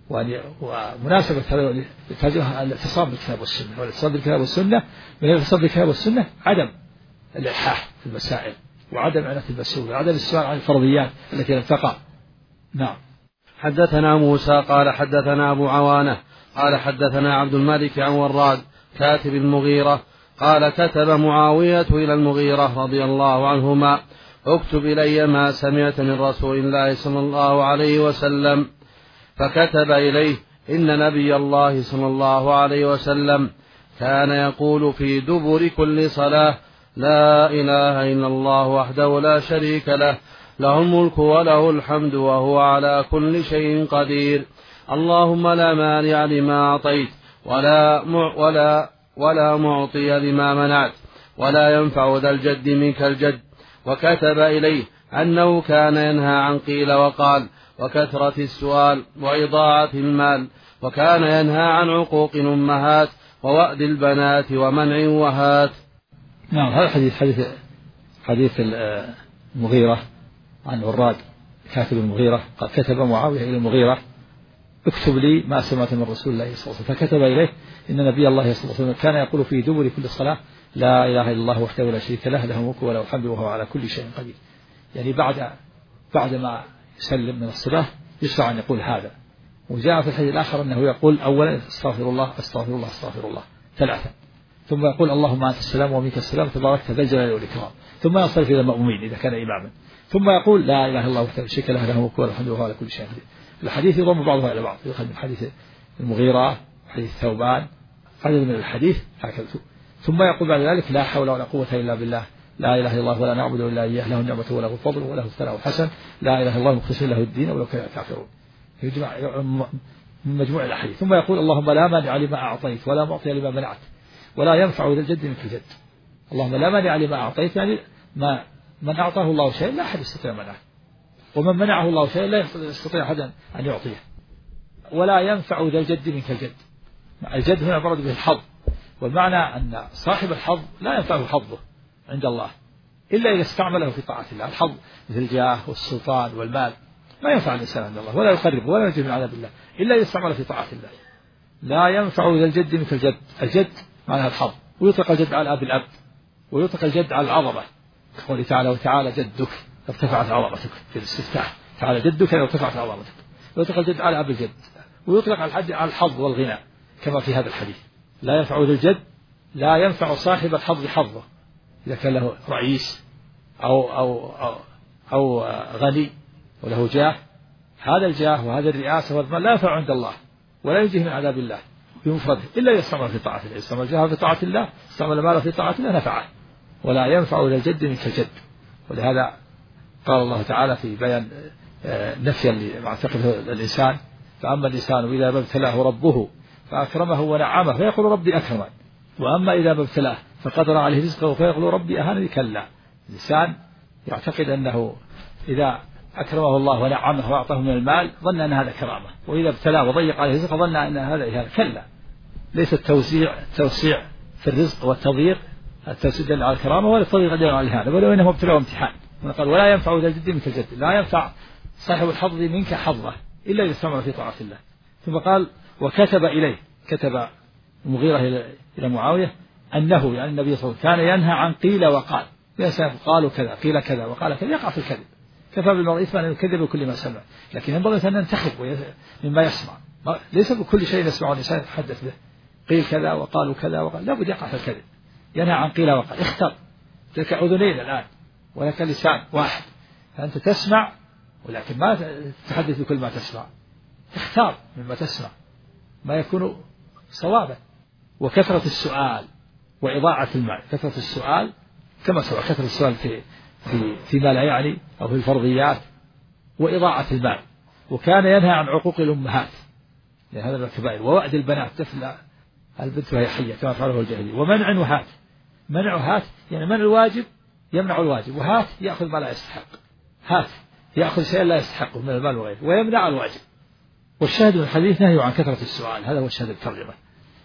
ومناسبة هذا الاتصال بالكتاب والسنة، والاتصال بالكتاب والسنة من الاتصال بالكتاب والسنة عدم الإلحاح في المسائل، وعدم عنة المسؤول، وعدم السؤال عن الفرضيات التي لم تقع. نعم. حدثنا موسى قال حدثنا أبو عوانة قال حدثنا عبد الملك عن وراد كاتب المغيرة قال كتب معاوية إلى المغيرة رضي الله عنهما اكتب إلي ما سمعت من رسول الله صلى الله عليه وسلم، فكتب إليه إن نبي الله صلى الله عليه وسلم كان يقول في دبر كل صلاة لا إله إلا الله وحده لا شريك له له الملك وله الحمد وهو على كل شيء قدير، اللهم لا مانع لما أعطيت ولا مع ولا ولا معطي لما منعت ولا ينفع ذا الجد منك الجد. وكتب إليه أنه كان ينهى عن قيل وقال وكثرة السؤال وإضاعة المال، وكان ينهى عن عقوق الأمهات ووأد البنات ومنع وهات. نعم. هذا حديث حديث حديث المغيرة عن وراد كاتب المغيرة قال كتب معاوية إلى المغيرة اكتب لي ما سمعت من رسول الله صلى الله عليه وسلم، فكتب إليه إن نبي الله صلى الله عليه وسلم كان يقول في دبر كل صلاة لا إله إلا الله وحده لا شريك له له الملك وله الحمد وهو على كل شيء قدير. يعني بعد بعد ما يسلم من الصلاة يشرع أن يقول هذا. وجاء في الحديث الآخر أنه يقول أولا استغفر الله استغفر الله استغفر الله ثلاثة، ثم يقول اللهم أنت السلام ومنك السلام تباركت ذا الجلال والإكرام، ثم ينصرف إلى المأمومين إذا كان إماما، ثم يقول لا إله إلا الله وحده لا شريك له له الملك وله الحمد وهو على كل شيء قدير. الحديث يضم بعضها إلى بعض، يؤخذ من حديث المغيرة حديث ثوبان عدد من الحديث هكذا، ثم يقول بعد ذلك لا حول ولا قوة إلا بالله لا إله إلا الله ولا نعبد إلا إياه له النعمة وله الفضل وله الثناء الحسن لا إله إلا الله مخلصين له الدين ولو كره الكافرون. يجمع من مجموع الأحاديث. ثم يقول اللهم لا مانع لما أعطيت ولا معطي لما منعت ولا ينفع ذا الجد منك الجد. اللهم لا مانع لما أعطيت يعني ما من أعطاه الله شيء لا أحد يستطيع منعه، ومن منعه الله شيء لا يستطيع أحد أن يعطيه. ولا ينفع ذا الجد منك الجد. الجد هنا مراد به الحظ، والمعنى أن صاحب الحظ لا ينفعه حظه عند الله إلا إذا استعمله في طاعة الله. الحظ مثل الجاه والسلطان والمال ما ينفع الإنسان عند الله ولا يقرب ولا ينجي من عذاب الله إلا إذا استعمله في طاعة الله. لا ينفع ذا الجد مثل الجد. الجد معناها الحظ، ويطلق الجد على الأب الأب، ويطلق الجد على العظمة قوله تعالى وتعالى جدك ارتفعت عظمتك في الاستفتاح تعالى جدك ارتفعت عظمتك، ويطلق الجد على أب الجد، ويطلق على الحظ والغنى كما في هذا الحديث. لا ينفع ذا الجد لا ينفع صاحب الحظ حظه إذا كان له رئيس أو أو أو, أو غني وله جاه، هذا الجاه وهذا الرئاسة والمال لا ينفع عند الله ولا ينجيه من عذاب الله بمفرده إلا يستعمل في طاعة الله. استعمل الجاه في طاعة الله استعمل ماله في طاعة الله نفعه. ولا ينفع ذا الجد منك الجد. ولهذا قال الله تعالى في بيان نفيا لمعتقده الإنسان فأما الإنسان إذا ما ابتلاه ربه فأكرمه ونعمه فيقول ربي أكرمن، وأما إذا ما ابتلاه فقدر عليه رزقه فيقول ربي أهانني. كلا. الإنسان يعتقد أنه إذا أكرمه الله ونعمه وأعطاه من المال ظن أن هذا كرامة، وإذا ابتلاه وضيق عليه رزقه ظن أن هذا إهانة. كلا، ليس التوسيع التوسيع في الرزق والتضييق التوسيع دل على الكرامة ولا التضييق دل على الإهانة، ولو إنه ابتلاء وامتحان. قال ولا ينفع ذا الجد منك الجد. لا ينفع صاحب الحظ منك حظه إلا إذا استعمل في طاعة الله. ثم قال وكتب إليه، كتب المغيرة إلى معاوية أنه يعني النبي صلى الله عليه وسلم كان ينهى عن قيل وقال. قالوا كذا قيل كذا وقال كذا يقع في الكذب. كفى بالمرء إثما أن يكذب بكل ما سمع، لكن ينبغي أن ننتخب مما يسمع. ليس بكل شيء يسمعه الإنسان يتحدث به قيل كذا وقالوا كذا وقال، لا بد يقع في الكذب. ينهى عن قيل وقال. اختر، تلك أذنين الآن ولك لسان واحد، فأنت تسمع ولكن ما تتحدث بكل ما تسمع. اختار مما تسمع ما يكون صوابا. وكثرة السؤال وإضاعة المال. كثرة السؤال كما سواء كثرة السؤال في في فيما لا يعني أو في الفرضيات، وإضاعة المال. وكان ينهى عن عقوق الأمهات، يعني هذا من الكبائر. ووأد البنات، تفلى البنت وهي حية كما فعله الجاهلية. ومنع وهات. منع هات يعني منع الواجب يمنع الواجب، وهات يأخذ ما لا يستحق. هات يأخذ شيء لا يستحقه من المال وغيره ويمنع الواجب. والشاهد من الحديث نهي عن كثرة السؤال، هذا هو الشاهد الترجمة.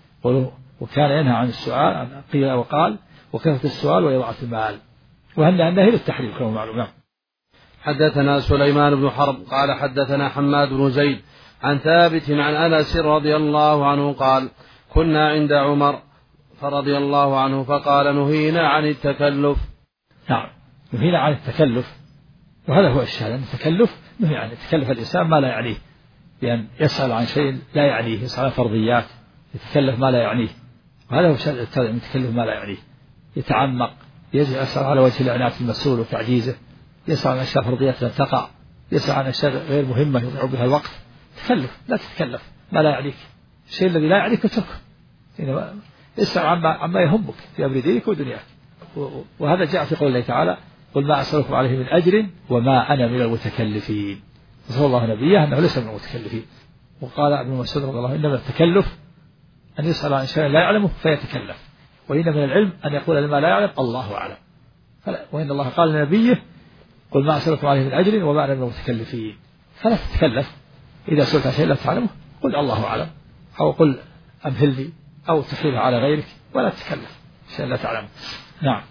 وكان ينهى عن السؤال عن قيل وقال وكثرة السؤال وإضاعة المال، وهن النهي للتحريم كما معلوم. حدثنا سليمان بن حرب قال حدثنا حماد بن زيد عن ثابت عن أنس رضي الله عنه قال كنا عند عمر فرضي الله عنه فقال نهينا عن التكلف. نعم نهينا عن التكلف، وهذا هو الشأن. التكلف نهي عن يتكلف الإنسان ما لا يعنيه، بأن يسأل عن شيء لا يعنيه، يسأل عن فرضيات، يتكلف ما لا يعنيه، وهذا هو الشأن. يتكلف ما لا يعنيه، يتعمق، يسأل على وجه العناية المسؤول وتعجيزه، يسأل عن أشياء فرضيات لم تقع، يسأل عن أشياء غير مهمة يضيع بها الوقت. تكلف، لا تتكلف ما لا يعنيك، الشيء الذي لا يعنيك اتركه، اسأل عما, عما يهمك في أمر دينك ودنياك. وهذا جاء في قول الله تعالى قل ما أسألكم عليه من أجر وما أنا من المتكلفين. نسأل الله نبيه أنه ليس من المتكلفين. وقال ابن مسعود رضي الله عنه إنما التكلف أن يسأل عن شيء لا يعلمه فيتكلف، وإن من العلم أن يقول لما لا يعلم الله أعلم. وإن الله قال لنبيه قل ما أسألكم عليه من أجر وما أنا من المتكلفين، فلا تتكلف. إذا سألت عن شيء لا تعلمه قل الله أعلم، أو قل أمهلني، أو تحيله على غيرك، ولا تتكلف شيء لا تعلمه. نعم.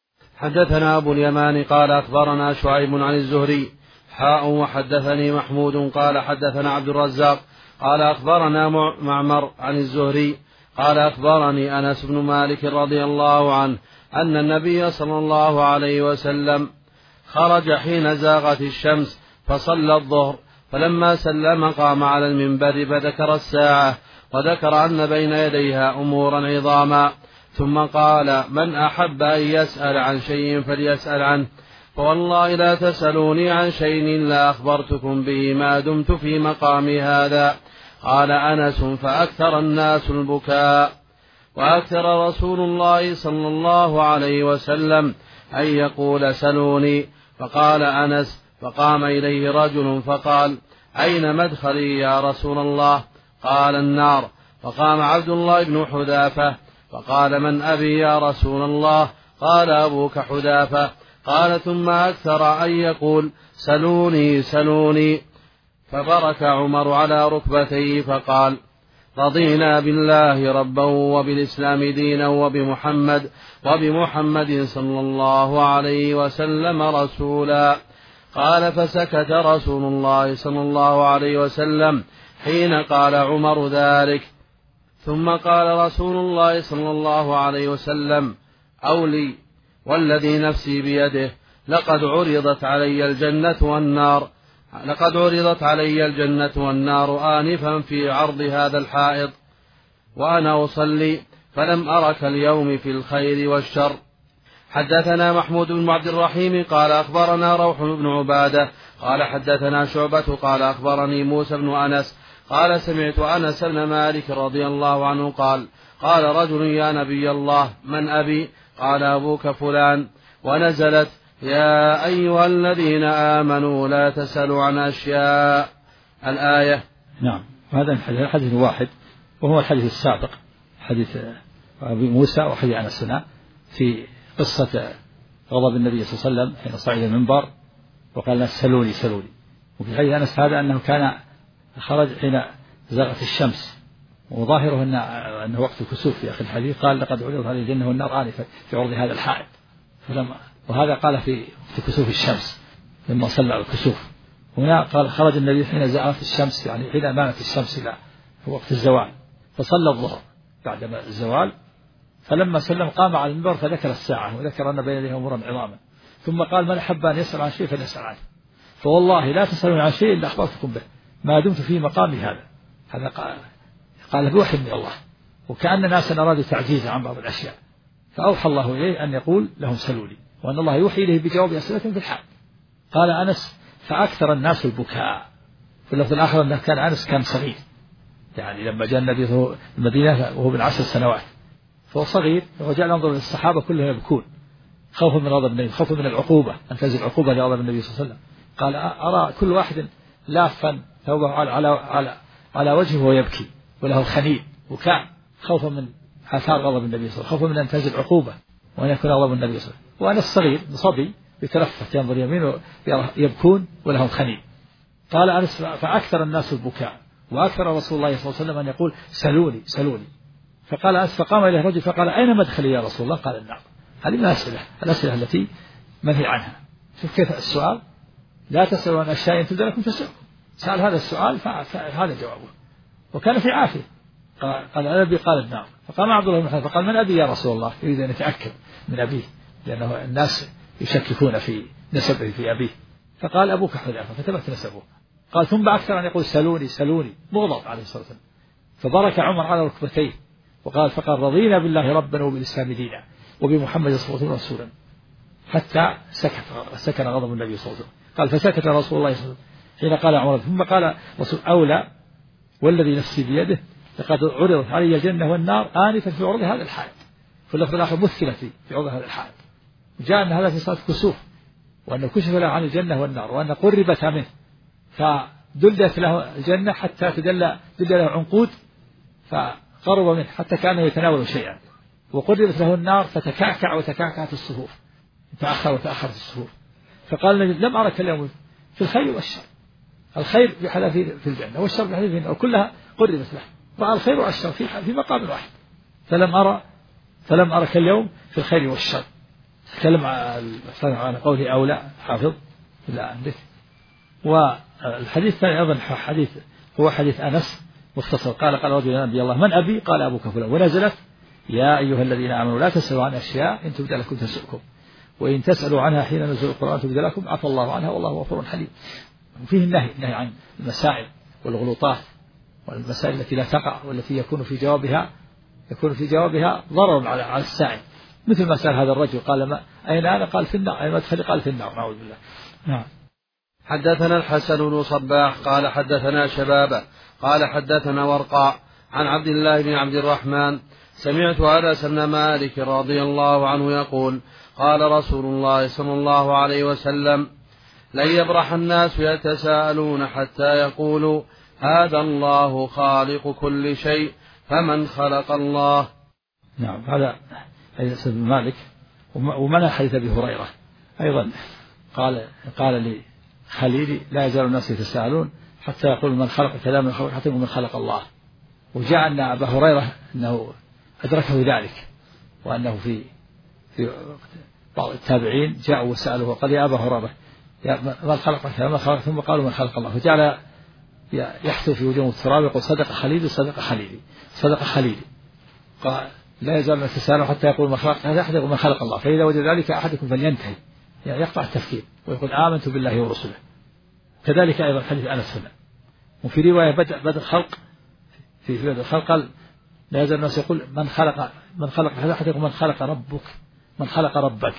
حدثنا أبو اليمان قال أخبرنا شعيب عن الزهري حاء وحدثني محمود قال حدثنا عبد الرزاق قال أخبرنا معمر عن الزهري قال أخبرني أنس بن مالك رضي الله عنه أن النبي صلى الله عليه وسلم خرج حين زاغت الشمس فصلى الظهر، فلما سلم قام على المنبر فذكر الساعة وذكر أن بين يديها أمورا عظاما، ثم قال من أحب أن يسأل عن شيء فليسأل عنه، فوالله لا تسألوني عن شيء إلا أخبرتكم به ما دمت في مقامي هذا. قال أنس فأكثر الناس البكاء، وأكثر رسول الله صلى الله عليه وسلم أن يقول سلوني. فقال أنس فقام إليه رجل فقال أين مدخلي يا رسول الله؟ قال النار. فقام عبد الله بن حذافة فقال من أبي يا رسول الله؟ قال أبوك حذافة. قال ثم أكثر أن يقول سلوني سلوني. فبرك عمر على ركبتيه فقال رضينا بالله ربا وبالإسلام دينا وبمحمد وبمحمد صلى الله عليه وسلم رسولا. قال فسكت رسول الله صلى الله عليه وسلم حين قال عمر ذلك، ثم قال رسول الله صلى الله عليه وسلم أولي والذي نفسي بيده لقد عرضت علي الجنة والنار لقد عرضت علي الجنة والنار آنفا في عرض هذا الحائط وأنا أصلي فلم أرك اليوم في الخير والشر. حدثنا محمود بن عبد الرحيم قال أخبرنا روح بن عبادة قال حدثنا شعبة قال أخبرني موسى بن أنس قال سمعت أنس بن مالك رضي الله عنه قال قال رجل يا نبي الله من أبي؟ قال أبوك فلان. ونزلت يا أيها الذين آمنوا لا تسألوا عن أشياء الآية. نعم. هذا الحديث واحد وهو الحديث السابق حديث أبي موسى وحديث أنس في قصة غضب النبي صلى الله عليه وسلم حين صعد المنبر وقال الناس سلوني سلوني. وفي حديث أنس هذا أنه كان خرج حين زاغت الشمس، وظاهره أن أنه وقت الكسوف في آخر الحديث قال لقد عرضت على الجنة والنار آنفا في عرض هذا الحائط، فلما وهذا قال في في كسوف الشمس لما صلى على الكسوف. هنا قال خرج النبي حين زاغت الشمس يعني حين مالت الشمس إلى وقت الزوال، فصلى الظهر بعد الزوال، فلما سلم قام على المنبر فذكر الساعة وذكر أن بين يديه أمورا عظاما، ثم قال من أحب أن يسأل عن شيء فليسأل عنه، فوالله لا تسألون عن شيء إلا أخبرتكم به ما دمت في مقامي هذا. هذا قال قال بوحي من الله، وكأن ناسا أرادوا تعجيزا عن بعض الأشياء، فأوحى الله إليه أن يقول لهم سلوني، وأن الله يوحي إليه بجواب أسئلتهم في الحال. قال أنس فأكثر الناس البكاء. في اللفظ الآخر أنه كان أنس كان صغير، يعني لما جاء النبي المدينة وهو من عشر سنوات، فهو صغير، وجعل ينظر للصحابة كلهم يبكون خوفا من غضب النبي، خوفا من العقوبة أن تنزل عقوبة لغضب النبي صلى الله عليه وسلم. قال أرى كل واحد لافا ثوبه على على على, على وجهه ويبكي وله خنيل وكان خوفا من آثار غضب النبي صلى الله عليه وسلم، خوفا من أن تنزل عقوبة وأن يكون غضب النبي صلى الله عليه وسلم. وأنا الصغير صبي يتلفت ينظر يمين يبكون ولهم خنيل. قال أنس فأكثر الناس البكاء، وأكثر رسول الله صلى الله عليه وسلم أن يقول سلوني سلوني. فقال أنس فقام إليه رجل فقال أين مدخلي يا رسول الله؟ قال النار. هذه من الأسئلة الأسئلة التي منهي عنها. شوف كيف السؤال، لا تسألوا عن أشياء تبدأ لكم تسألكم، سأل هذا السؤال فهذا جوابه، وكان في عافية. قال أبي، قال النار. فقام عبد الله بن حذافة فقال من أبي يا رسول الله؟ يريد أن يتأكد من أبيه، لأنه الناس يشككون في نسبه في أبيه. فقال أبوك حذافة، فثبت نسبه. قال ثم أكثر أن يقول سلوني سلوني، مغضب عليه الصلاة والسلام. فبرك عمر على ركبتيه وقال فقال رضينا بالله ربنا وبالإسلام دينا وبمحمد صلى الله عليه وسلم رسولا، حتى سكت سكن غضب النبي صلى الله عليه وسلم. قال فسكت رسول الله صلى الله عليه وسلم حين قال عمر. ثم قال رسول أولى والذي نفسي بيده لقد عرضت علي الجنة والنار آنفا في عرض هذا الحائط، في اللفظ الآخر مثلت في عرض هذا الحائط. جاء أن هذا في صلاة كسوف، وأن كشف له عن الجنة والنار، وأن قربت منه فدلت له الجنة حتى تدل دل له عنقود فقرب منه حتى كأنه يتناول شيئا، وقربت له النار فتكعكع وتكعكعت الصفوف، تأخر وتأخرت الصفوف. فقال النبي لم أرك اليوم في الخير والشر، الخير بحذا في الجنة والشر بحذا في النار، وكلها قربت له، رأى الخير والشر في مقام واحد. فلم أرى فلم أرك اليوم في الخير والشر. تكلم عن قوله أولى حافظ لا عندك. والحديث الثاني أيضا حديث هو حديث أنس مختصر. قال قال رجل يا نبي الله من أبي؟ قال أبوك فلان. ونزلت يا أيها الذين آمنوا لا تسألوا عن أشياء إن تبدأ لكم تسؤكم وإن تسألوا عنها حين نزول القرآن تبدأ لكم عفى الله عنها والله غفور حليم. وفيه النهي النهي عن المسائل والغلوطات والمسائل التي لا تقع والتي يكون في جوابها يكون في جوابها ضرر على على السائل، مثل ما سأل هذا الرجل قال ما أين أنا؟ قال في النار. أين مدخلي؟ قال في النار. نعوذ بالله. نعم. حدثنا الحسن بن صباح قال حدثنا شبابة قال حدثنا ورقاء عن عبد الله بن عبد الرحمن سمعت أنس بن مالك رضي الله عنه يقول قال رسول الله صلى الله عليه وسلم لن يبرح الناس يتساءلون حتى يقولوا هذا الله خالق كل شيء فمن خلق الله. نعم. هذا حديث ابن مالك. ومنع حديث أبي هريرة أيضا قال قال لخليلي لا يزال الناس يتساءلون حتى يقول من خلق كلام من خلق حتى يقول من خلق الله. وجاء أن أبا هريرة أنه أدركه ذلك، وأنه في في بعض التابعين جاءوا وسألوه وقال يا أبا هريرة من خلق كلام من خلق، ثم قالوا من خلق الله. فجعل يحثو في وجوه التراب يقول صدق خليلي صدق خليلي صدق خليلي. قال لا يزال الناس يتساءلون حتى يقول من خلق هذا أحد يقول من خلق الله. فإذا وجد ذلك أحدكم فلينتهي، يعني يقطع التفكير ويقول آمنت بالله ورسله. كذلك أيضا حديث أنس هنا. وفي رواية بدأ بدأ الخلق في بدء الخلق قال لا يزال الناس يقول من خلق من خلق هذا أحد يقول من خلق ربك من خلق ربك.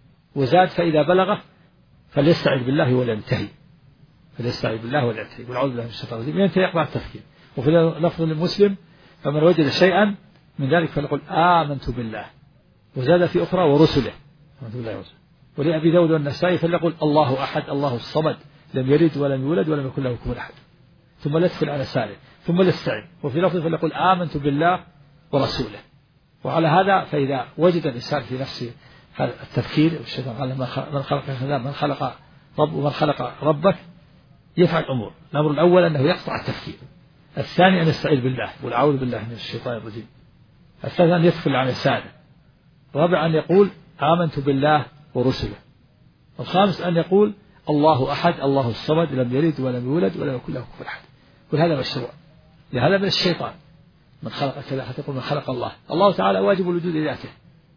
وزاد فإذا بلغه فليستعذ بالله ولينتهي فليستعذ بالله ولينتهي والعوذ بالله من الشيطان الرجيم، ينتهي يقطع التفكير. وفي لفظ المسلم فمن وجد شيئا من ذلك فليقول آمنت بالله. وزاد في أخرى ورسله آمنت بالله ورسله. ولأبي داود والنسائي فليقول الله أحد الله الصمد لم يلد ولم يولد ولم يكن له كفوا أحد، ثم لا يدخل على سائل ثم لا يستعين. وفي لفظ فليقول آمنت بالله ورسوله. وعلى هذا فإذا وجد الإنسان في نفسه هذا التفكير والشيطان قال من خلق هذا من خلق رب ومن خلق ربك يفعل أمور. الأمر الأول أنه يقطع التفكير، الثاني أن يستعيذ بالله والعوذ بالله من الشيطان الرجيم، الثالث أن يدخل على سائل، الرابع أن يقول آمنت بالله ورسله، الخامس أن يقول الله أحد الله الصمد لم يلد ولم يولد ولم يكن له كفوا أحد. كل هذا مشروع، لهذا من الشيطان من خلق كذا حتى يقول من خلق الله. الله تعالى واجب الوجود لذاته،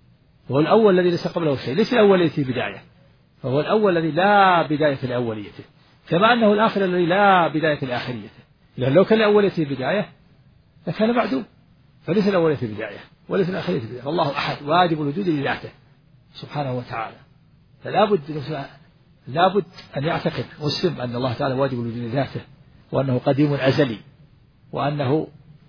وهو الأول الذي ليس قبله شيء، ليس الأول الذي بداية، فهو الأول الذي لا بداية لأوليته، كما أنه الآخر الذي لا بداية لآخريته. لأن لو كان الأولية بداية لكان معدوم، فليس الأولية بداية وليس الآخرية بداية. الله أحد واجب الوجود لذاته سبحانه وتعالى. فلا بد لا بد أن يعتقد مسلم أن الله تعالى واجب الوجود لذاته، وأنه قديم أزلي، وأنه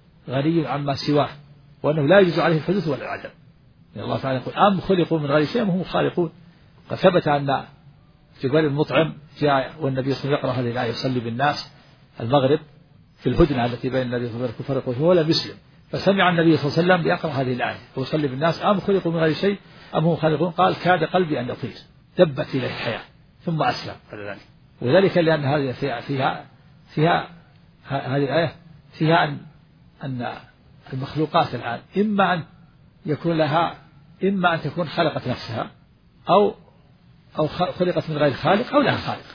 غني عما سواه، وأنه لا يجوز عليه الحدوث ولا العدم. يعني الله تعالى يقول أم خلقوا من غير شيء وهم خالقون. قد ثبت أن جبال المطعم جاء والنبي صلى الله عليه وسلم يقرأ هذه الآية يصلي بالناس المغرب في الهدنة التي بين النبي صلى الله عليه وسلم والكفار وهو لم يسلم، فسمع النبي صلى الله عليه وسلم يقرأ هذه الآية ويصلي بالناس أم خلقوا من غير شيء أم هم خالقون. قال كاد قلبي أن يطير، دبت إليه الحياة ثم أسلم بعد ذلك. وذلك لأن هذه فيها فيها, فيها هذه الآية فيها أن أن المخلوقات الآن إما أن يكون لها إما أن تكون خلقت نفسها أو أو خلقت من غير خالق أو لها خالق.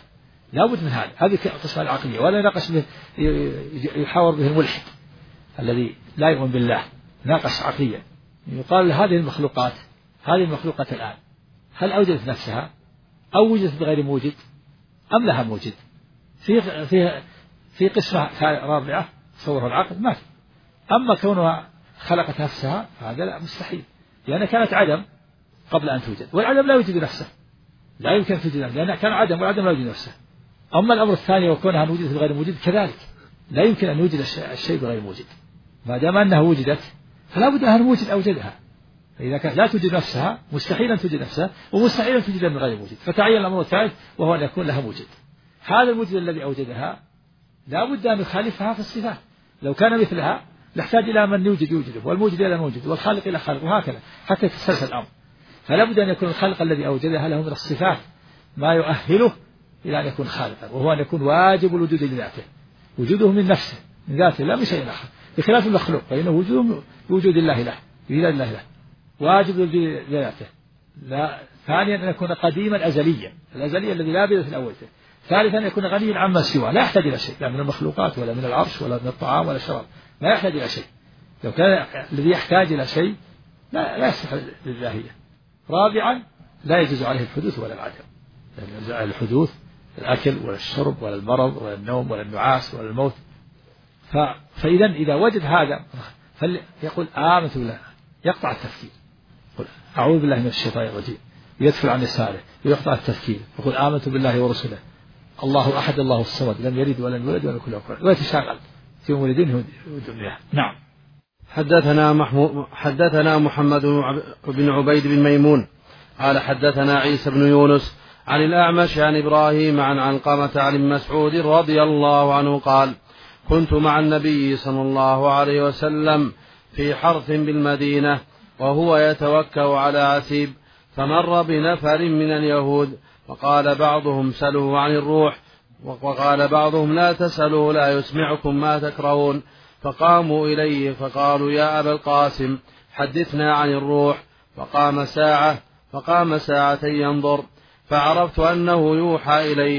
لا بد من هذا. هذه قسمة العقلية، ولا يناقش به يحاور به الملحد الذي لا يؤمن بالله، ناقش عقليا. يقال هذه المخلوقات هذه المخلوقات الآن هل أوجدت نفسها أو وجدت بغير موجد أم لها موجد؟ في في في قسمة رابعة تصورها العقل ما في. أما كونها خلقت نفسها هذا لا، مستحيل، لأن كانت عدم قبل أن توجد، والعدم لا يوجد نفسه، لا يمكن أن توجد نفسه، لأن كان عدم والعدم لا يوجد نفسه. أما الأمر الثاني وكونها موجودة بغير موجد كذلك، لا يمكن أن يوجد الشيء بغير موجد، ما دام أنها وجدت فلا بد أن موجد أوجدها. فإذا كانت لا توجد نفسها مستحيل أن توجد نفسها، ومستحيل أن توجد من غير موجد، فتعين الأمر الثالث وهو أن يكون لها موجد. هذا الموجد الذي أوجدها لا بد أن يخالفها في الصفات. لو كان مثلها نحتاج إلى من يوجد يوجده، والموجد إلى موجد، والخالق إلى خالق، وهكذا حتى يتسلسل الأمر. فلا بد أن يكون الخلق الذي أوجدها له من الصفات ما يؤهله إلى أن يكون خالقا، وهو أن يكون واجب الوجود لذاته، وجوده من نفسه من ذاته لا من شيء آخر، بخلاف المخلوق فإنه وجود بوجود الله له بإله الله له، واجب الوجود لذاته. لا، ثانيا أن يكون قديما أزليا، الأزلية الذي لا بداية الأول. ثالثا أن يكون غنيا عما سواه، لا يحتاج إلى شيء، لا من المخلوقات ولا من العرش ولا من الطعام ولا الشراب، لا يحتاج إلى شيء. لو كان الذي يحتاج إلى شيء لا لا يصح للإلهية. رابعا لا يجوز عليه الحدوث ولا العدم، يعني الحدوث الأكل ولا الشرب ولا المرض ولا النوم ولا النعاس ولا الموت. فإذا إذا وجد هذا فيقول آمنت بالله، يقطع التفكير، يقول أعوذ بالله من الشيطان الرجيم، يدفع عن يساره ويقطع التفكير، يقول آمنت بالله ورسله، الله أحد الله الصمد لم يلد ولم يولد ولم يكن له كفوا، ويتشاغل في أمور دينه ودنياه. نعم. حدثنا محمود حدثنا محمد بن عبيد بن ميمون قال حدثنا عيسى بن يونس عن الأعمش عن إبراهيم عن علقمة عن مسعود رضي الله عنه قال كنت مع النبي صلى الله عليه وسلم في حرث بالمدينة وهو يتوكأ على عسيب، فمر بنفر من اليهود وقال بعضهم سلوا عن الروح، وقال بعضهم لا تسلوا لا يسمعكم ما تكرهون، فقاموا إليه فقالوا يا أبا القاسم حدثنا عن الروح، فقام ساعة فقام ساعتين ينظر، فعرفت أنه يوحى إليه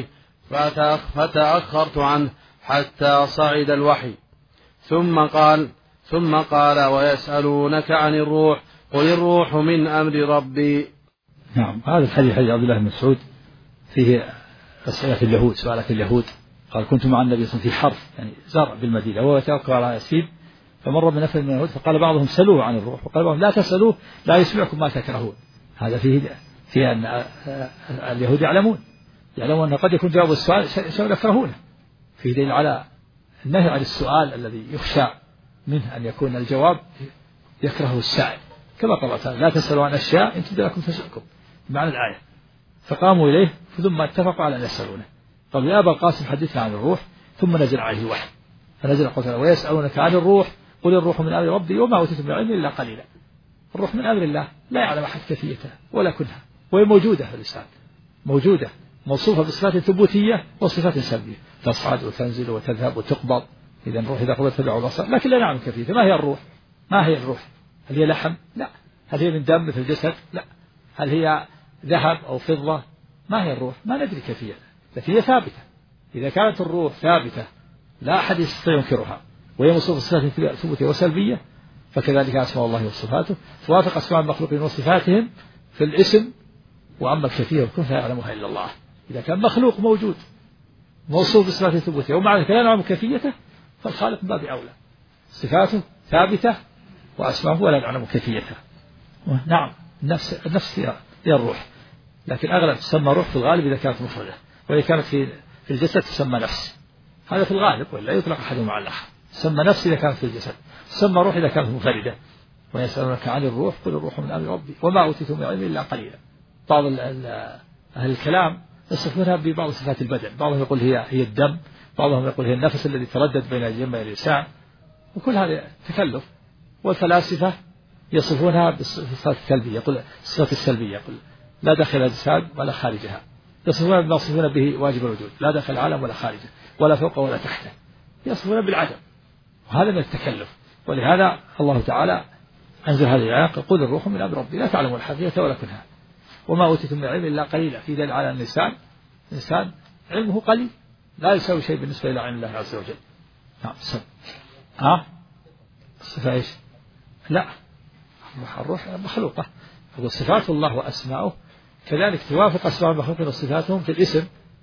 فتأخرت عنه حتى صعد الوحي، ثم قال ثم قال ويسألونك عن الروح قل الروح من أمر ربي. نعم. هذا الحديث حديث عبد الله بن مسعود فيه أسئلة اليهود، سؤالات اليهود. قال كنت مع النبي صلى الله عليه وسلم في حرث يعني زرع بالمدينة وهو يتوكل على يسيب، فمر بنفر من اليهود فقال بعضهم سلوه عن الروح، وقال بعضهم لا تسألوه لا يسمعكم ما تكرهون. هذا فيه فيه أن اليهود يعلمون يعلمون أن قد يكون جواب السؤال شيء يكرهونه، فيه دليل على النهي عن السؤال الذي يخشى منه أن يكون الجواب يكرهه السائل، كما قال تعالى لا تسألوا عن أشياء إن تبد لكم تسؤكم، معنى الآية. فقاموا إليه ثم اتفقوا على أن يسألونه، قالوا يا أبا القاسم حدثنا عن الروح، ثم نزل عليه الوحي فنزل قال ويسألونك عن الروح قل الروح من أمر ربي وما أوتيتم من العلم إلا قليلا. الروح من أمر الله لا يعلم أحد كيفيتها ولا كنها، وهي موجودة في الإنسان، موجودة موصوفة بصفات ثبوتية وصفات سلبية، تصعد وتنزل وتذهب وتقبض. إذا الروح إذا قبضت تبع البصر، لكن لا نعلم كيفيتها. ما هي الروح؟ ما هي الروح؟ هل هي لحم؟ لا. هل هي من دم مثل الجسد؟ لا. هل هي ذهب أو فضة؟ ما هي الروح؟ ما ندري كيفيتها، لكن هي ثابتة. إذا كانت الروح ثابتة لا أحد يستطيع ينكرها، وهي موصوفة بصفات ثبوتية وسلبية، فكذلك أسماء الله وصفاته توافق أسماء المخلوقين وصفاتهم في الاسم، وأما الكيفية والكيف لا يعلمها إلا الله. إذا كان مخلوق موجود موصوف بصفات ثبوتية ومع ذلك لا نعلم كيفيته، فالخالق من باب أولى، صفاته ثابتة وأسماءه ولا نعلم كيفيتها. نعم. النفس النفس هي الروح، لكن أغلب تسمى روح في الغالب إذا كانت مفردة، وإذا كانت في في الجسد تسمى نفس، هذا في الغالب، ولا يطلق أحدهم على الآخر. تسمى نفس إذا كانت في الجسد، تسمى روح إذا كانت مفردة. ويسألونك عن الروح قل الروح من أمر ربي وما أوتيتم من العلم إلا قليلا. بعض أهل الكلام يصفونها ببعض صفات البدن، بعضهم يقول هي هي الدم، بعضهم يقول هي النفس الذي تردد بين الجنب واللسان، وكل هذا تكلف. والفلاسفة يصفونها بالصفات السلبية، يقول الصفات السلبية، يقول لا داخل الأجساد ولا خارجها، يصفون بما يصفون به واجب الوجود، لا داخل العالم ولا خارجه ولا فوقه ولا تحته، يصفون بالعدم، وهذا من التكلف. ولهذا الله تعالى أنزل هذه الآية قل الروح من أمر ربي لا تعلمون الحقيقة ولا كنها وما أوتيتم من العلم إلا قليلا. في دليل على الإنسان الإنسان علمه قليل لا يساوي شيء بالنسبة إلى علم الله عز وجل. نعم. ها الصفة إيش؟ لا، الروح مخلوقة. يقول صفات الله وأسماؤه كذلك توافق أسماء المخلوقين وصفاتهم في الاسم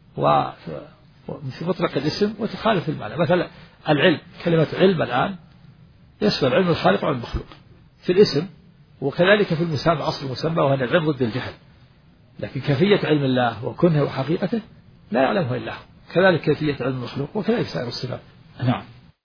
وفي مطلق الاسم وتخالف المعنى. مثلا العلم، كلمة علم الآن يشمل علم الخالق وعلم المخلوق في الاسم، وكذلك في المسمى، أصل المسمى وهو العلم ضد الجهل، لكن كيفية علم الله وكنه وحقيقته لا يعلمه إلا هو، كذلك كيفية علم المخلوق وكذلك سائر الصفات. نعم.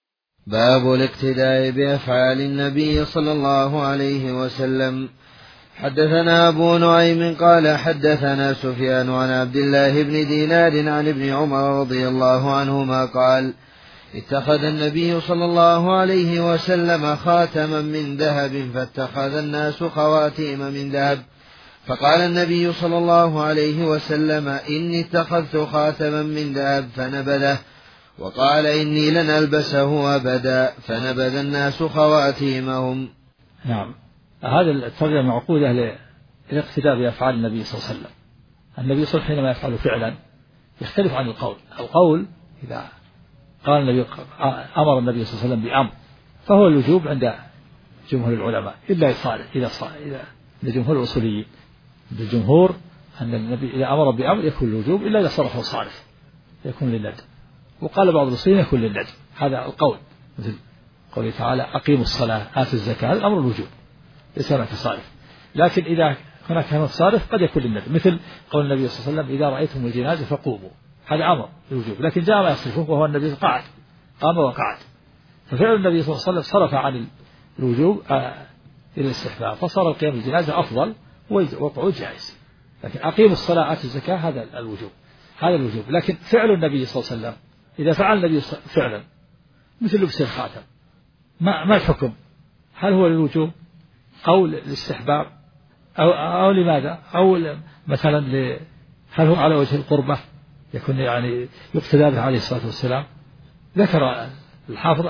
باب الاقتداء بأفعال النبي صلى الله عليه وسلم. حدثنا أبو نعيم قال حدثنا سفيان عن عبد الله بن دينار عن ابن عمر رضي الله عنهما قال اتخذ النبي صلى الله عليه وسلم خاتما من ذهب فاتخذ الناس خواتيم من ذهب، فقال النبي صلى الله عليه وسلم إني اتخذت خاتما من ذهب فنبذه، وقال إني لن ألبسه أبدا، فنبذ الناس خواتيمهم. نعم. هذا الترجمة معقودة للاقتداء بأفعال النبي صلى الله عليه وسلم. النبي صلى الله عليه وسلم حينما يفعل فعلا يختلف عن القول. القول إذا قال النبي أمر النبي صلى الله عليه وسلم بأمر فهو الوجوب عند جمهور العلماء إلا صالح إذا صالح إذا جمهور الأصوليين. الجمهور أن النبي إذا أمر بأمر يكون الوجوب إلا إذا صرفه صارف يكون للندب، وقال بعض الأصوليين يكون للندب. هذا القول مثل قوله تعالى أقيموا الصلاة آتوا الزكاة، هذا أمر الوجوب ليس هناك صارف. لكن إذا هناك أمر صارف قد يكون للندب، مثل قول النبي صلى الله عليه وسلم إذا رأيتم الجنازة فقوموا، هذا أمر الوجوب، لكن جاء ما يصرفه وهو النبي قعد قام وقعد، ففعل النبي صلى الله عليه وسلم صرف عن الوجوب إلى الاستحباب، فصار القيام بالجنازة أفضل وقعود جائز. لكن أقيموا الصلاة آتوا الزكاة هذا الوجوب، هذا الوجوب. لكن فعل النبي صلى الله عليه وسلم إذا فعل النبي فعلا مثل لبس الخاتم ما ما الحكم؟ هل هو للوجوب أو للاستحباب أو أو لماذا؟ أو مثلا ل هل هو على وجه القربة يكون يعني يقتدى به عليه الصلاة والسلام؟ ذكر الحافظ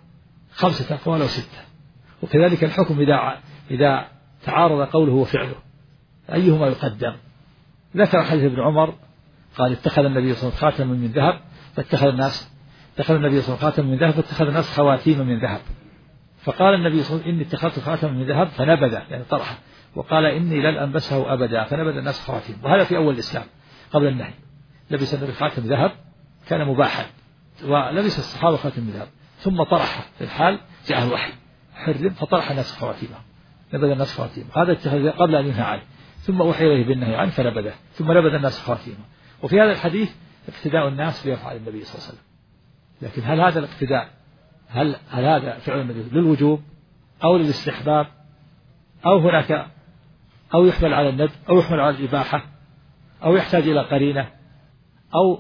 خمسة أقوال أو ستة، وكذلك الحكم إذا إذا تعارض قوله وفعله أيهما يقدم. ذكر حديث ابن عمر قال اتخذ النبي صلى الله عليه وسلم خاتما من ذهب فاتخذ الناس اتخذ النبي صلى الله عليه وسلم خاتما من ذهب فاتخذ الناس خواتيم من ذهب، فقال النبي صلى الله عليه وسلم إني اتخذت خاتما من ذهب فنبذ يعني طرحه، وقال إني لن ألبسه أبدا، فنبذ الناس خواتيم. وهذا في أول الإسلام قبل النهي، لبس النبي خاتم ذهب كان مباحا ولبس الصحابة خاتم من ذهب، ثم طرحه في الحال جاء الوحي حرم فطرح الناس خواتيمه، نبذ الناس خواتيمه، هذا اتخذ قبل أن ينهى عنه، ثم أوحي إليه بالنهي عنه فنبذه، ثم نبذ الناس خواتيمه. وفي هذا الحديث اقتداء الناس بأفعال النبي صلى الله عليه وسلم. لكن هل هذا الاقتداء هل هل هذا فعل النبي للوجوب أو للاستحباب أو هناك أو يحمل على الندب أو يحمل على الإباحة أو يحتاج إلى قرينة أو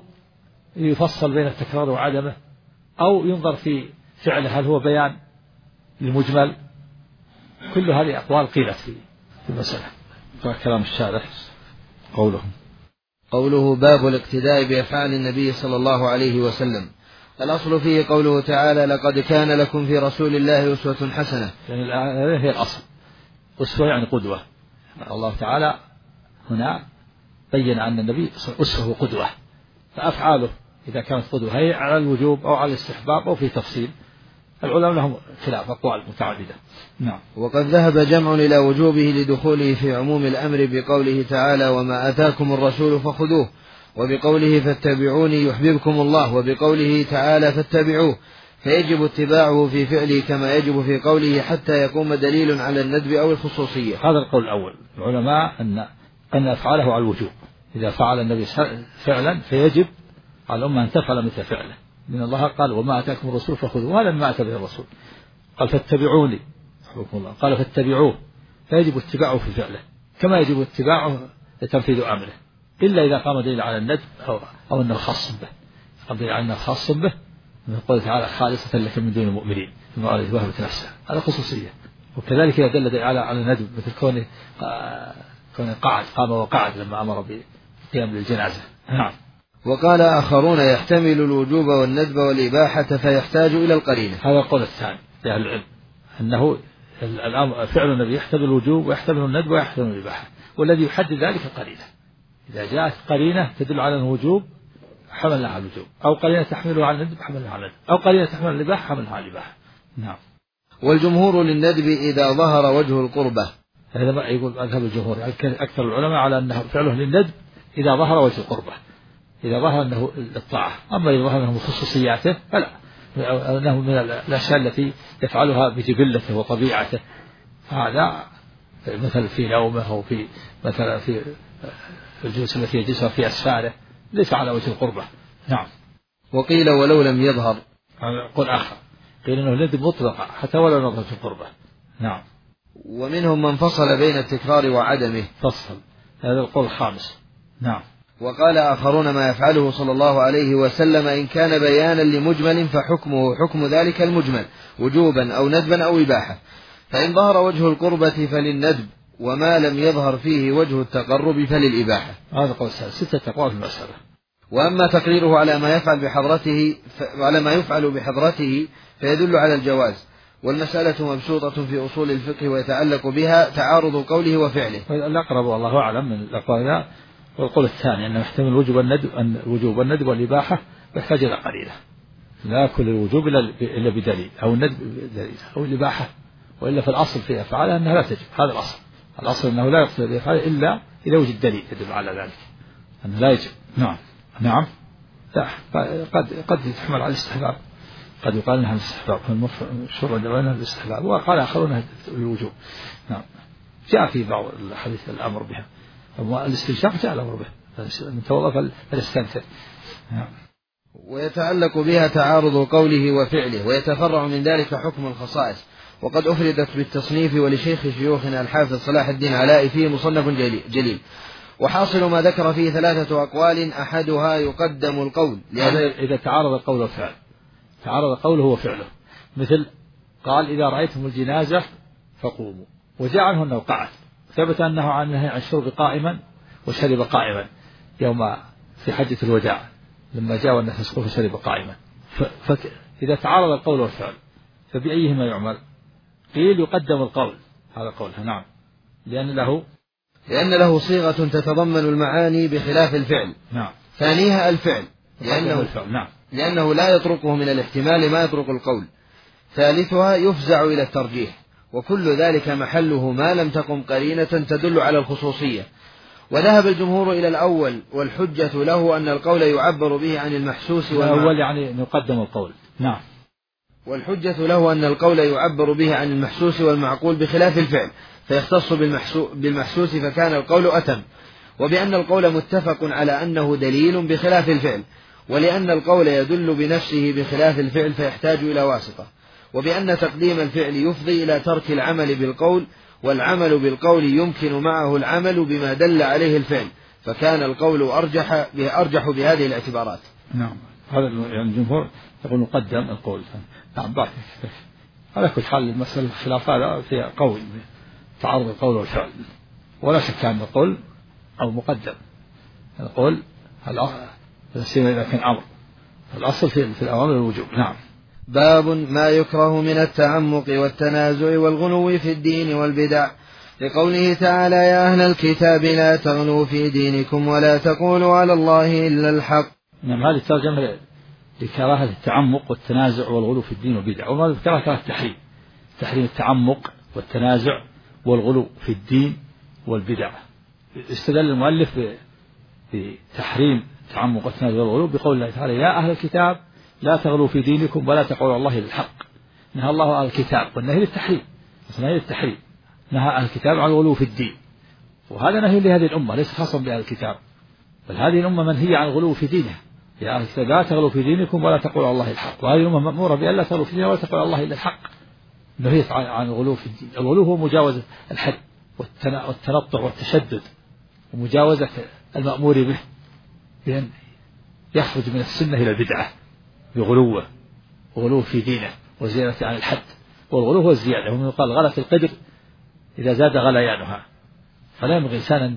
يفصل بين التكرار وعدمه أو ينظر في فعله هل هو بيان للمجمل؟ كل هذه أقوال قيلت في المسألة. كلام الشارح قوله قوله باب الاقتداء بأفعال النبي صلى الله عليه وسلم. الأصل فيه قوله تعالى لقد كان لكم في رسول الله أسوة حسنة، يعني هذه هي الأصل، أسوة يعني قدوة. الله تعالى هنا بين أن النبي أسوة وقدوة، فأفعاله إذا كانت قدوة هي على الوجوب أو على الاستحباب أو في تفصيل، العلماء لهم خلاف أقوال متعددة. نعم. وقد ذهب جمع إلى وجوبه لدخوله في عموم الأمر بقوله تعالى وما أتاكم الرسول فخذوه، وبقوله فاتبعوني يحببكم الله، وبقوله تعالى فاتبعوه، فيجب اتباعه في فعله كما يجب في قوله حتى يقوم دليل على الندب أو الخصوصية. هذا القول الأول العلماء أن أن أفعاله على الوجوب، إذا فعل النبي فعلا فيجب على الأمة أن تفعل مثل فعله، لأن الله قال وما أتاكم الرسول فخذوه، وهذا ما أتى به الرسول، قال فاتبعوني يحببكم الله، قال فاتبعوه، فيجب اتباعه في فعله كما يجب اتباعه لتنفيذ أمره، إلا إذا قام دليل على الندب أو, أو أنه خاص به، قام دليل على أنه خاص به من قوله تعالى خالصة لك من دون المؤمنين ثم قال وهبت نفسه، هذا خصوصية. وكذلك إذا دل دليل على الندب مثل كونه كونه قعد قام وقعد لما أمر بقيام للجنازة. نعم. وقال آخرون يحتمل الوجوب والندب والإباحة فيحتاج إلى القرينة. هذا القول الثاني لأهل العلم أنه فعل النبي يحتمل الوجوب ويحتمل الندب ويحتمل الإباحة، والذي يحدد ذلك قرينة. إذا جاءت قرينة تدل على الوجوب حملنا على الوجوب، أو قرينة تحمله على الندب حملنا على الندب، أو قرينة تحمل على الإباحة حملنا على الإباحة. نعم. والجمهور للندب إذا ظهر وجه القربة. هذا ما يقول مذهب الجمهور، أكثر العلماء على أنه فعله للندب إذا ظهر وجه القربة، إذا ظهر أنه للطاعة. أما إذا ظهر أنه من خصوصياته فلا، أنه من الأشياء التي يفعلها بجبلته وطبيعته، هذا مثل في نومه أو في مثلا في الجلوس التي يجلسها في أسفاره ليس على وجه القربة. نعم. وقيل ولو لم يظهر، قل آخر قيل أنه الندب مطلقة حتى ولو نظر في القربة. نعم. ومنهم من فصل بين التكرار وعدمه، فصل، هذا القول الخامس. نعم. وقال آخرون ما يفعله صلى الله عليه وسلم إن كان بيانا لمجمل فحكمه حكم ذلك المجمل وجوبا أو ندبا أو إباحة، فإن ظهر وجه القربة فللندب، وما لم يظهر فيه وجه التقرب فللإباحة. هذا قول ستة أقوال في المسألة. وأما تقريره على ما يفعل بحضرته على ما يفعل بحضرته فيدل على الجواز، والمسألة مبسوطة في أصول الفقه ويتعلق بها تعارض قوله وفعله. الأقرب والله أعلم من الأقوال، والقول الثاني أنه يحتمل وجوب الندب الوجوب والندب والإباحة يحتاج إلى قرينة، لا كل الوجوب إلا بدليل، أو الندب بدليل أو الإباحة، وإلا في الأصل في أفعالها أنها لا تجب. هذا الأصل، الأصل أنه لا يقصد بأفعاله إلا إذا وجد دليل يدل على ذلك أنه لا يجب. نعم. نعم. لا قد قد تحمل على الاستحباب، قد يقال انها الاستحباب، المشهور عندنا الاستحباب، وقال اخرون الوجوب. نعم. جاء في بعض الحديث الامر بها، الاستنشاق جاء الامر به، من توضا فليستنثر. نعم. ويتعلق بها تعارض قوله وفعله، ويتفرع من ذلك حكم الخصائص، وقد أفردت بالتصنيف ولشيخ شيوخنا الحافظ صلاح الدين علاء فيه مصنف جليل. وحاصل ما ذكر فيه ثلاثة أقوال، أحدها يقدم القول إذا تعارض القول والفعل، تعارض قوله وفعله، مثل قال إذا رأيتم الجنازة فقوموا، وجاء عنه أنه قعد، ثبت أنه عنه عن الشرب قائما وشرب قائما يوم في حجة الوداع لما جاء الناس يسقون فشرب قائما. فإذا تعارض القول والفعل فبأيهما يعمل؟ قيل يقدم القول، هذا قولها. نعم. لأن له لأن له صيغة تتضمن المعاني بخلاف الفعل. نعم. ثانيها الفعل لأنه, الفعل. نعم. لأنه لا يطرقه من الاحتمال ما يطرق القول. ثالثها يفزع إلى الترجيح، وكل ذلك محله ما لم تقم قرينة تدل على الخصوصية. وذهب الجمهور إلى الأول، والحجة له أن القول يعبر به عن المحسوس والأول يعني نقدم القول. نعم. والحجة له أن القول يعبر به عن المحسوس والمعقول بخلاف الفعل، فيختص بالمحسوس فكان القول أتم، وبأن القول متفق على أنه دليل بخلاف الفعل، ولأن القول يدل بنفسه بخلاف الفعل فيحتاج إلى واسطة، وبأن تقديم الفعل يفضي إلى ترك العمل بالقول، والعمل بالقول يمكن معه العمل بما دل عليه الفعل، فكان القول أرجح أرجح بهذه الاعتبارات. نعم. هذا يعني الجمهور يقول نقدم القول. نعم. بارك. على كل حال المسألة الخلاف هذا فيها قول تعارض القول والفعل، ولا شك أن القول أو مقدم القول إذا كان أمر، الأصل في, في الأوامر الوجوب. نعم. باب ما يكره من التعمق والتنازع والغلو في الدين والبدع، لقوله تعالى يا أهل الكتاب لا تغلوا في دينكم ولا تقولوا على الله إلا الحق. نعم. هذه الترجمة لكراهة التعمق والتنازع والغلو في الدين والبدع، وما ذكرها كراهة التحريم، تحريم التعمق والتنازع والغلو في الدين والبدع. استدل المؤلف بتحريم التعمق والتنازع والغلو بقول الله تعالى يا أهل الكتاب لا تغلوا في دينكم ولا تقولوا على الله إلا الحق. نهى الله عن الكتاب، والنهي للتحريم، نهي للتحريم، نهى عن الكتاب عن الغلو في الدين، وهذا نهي لهذه الأمة ليس خاصا بأهل الكتاب، بل هذه الأمة منهية عن الغلو في دينها. يا أهل الكتاب لا تغلوا في دينكم ولا تقولوا على الله الحق، وهذه الأمة مأمورة بأن لا تغلوا في دينها ولا تقولوا على الله إلا الحق. نهيت عن الغلو في الدين. الغلو هو مجاوزة الحد والتنطع والتشدد، ومجاوزة المأمور به بأن يخرج من السنة إلى البدعة بغلوه وغلوه في دينه وزيادة عن الحد. والغلو هو الزيادة، ومن يقال غلت القدر إذا زاد غليانها، فلا ينبغي إنسان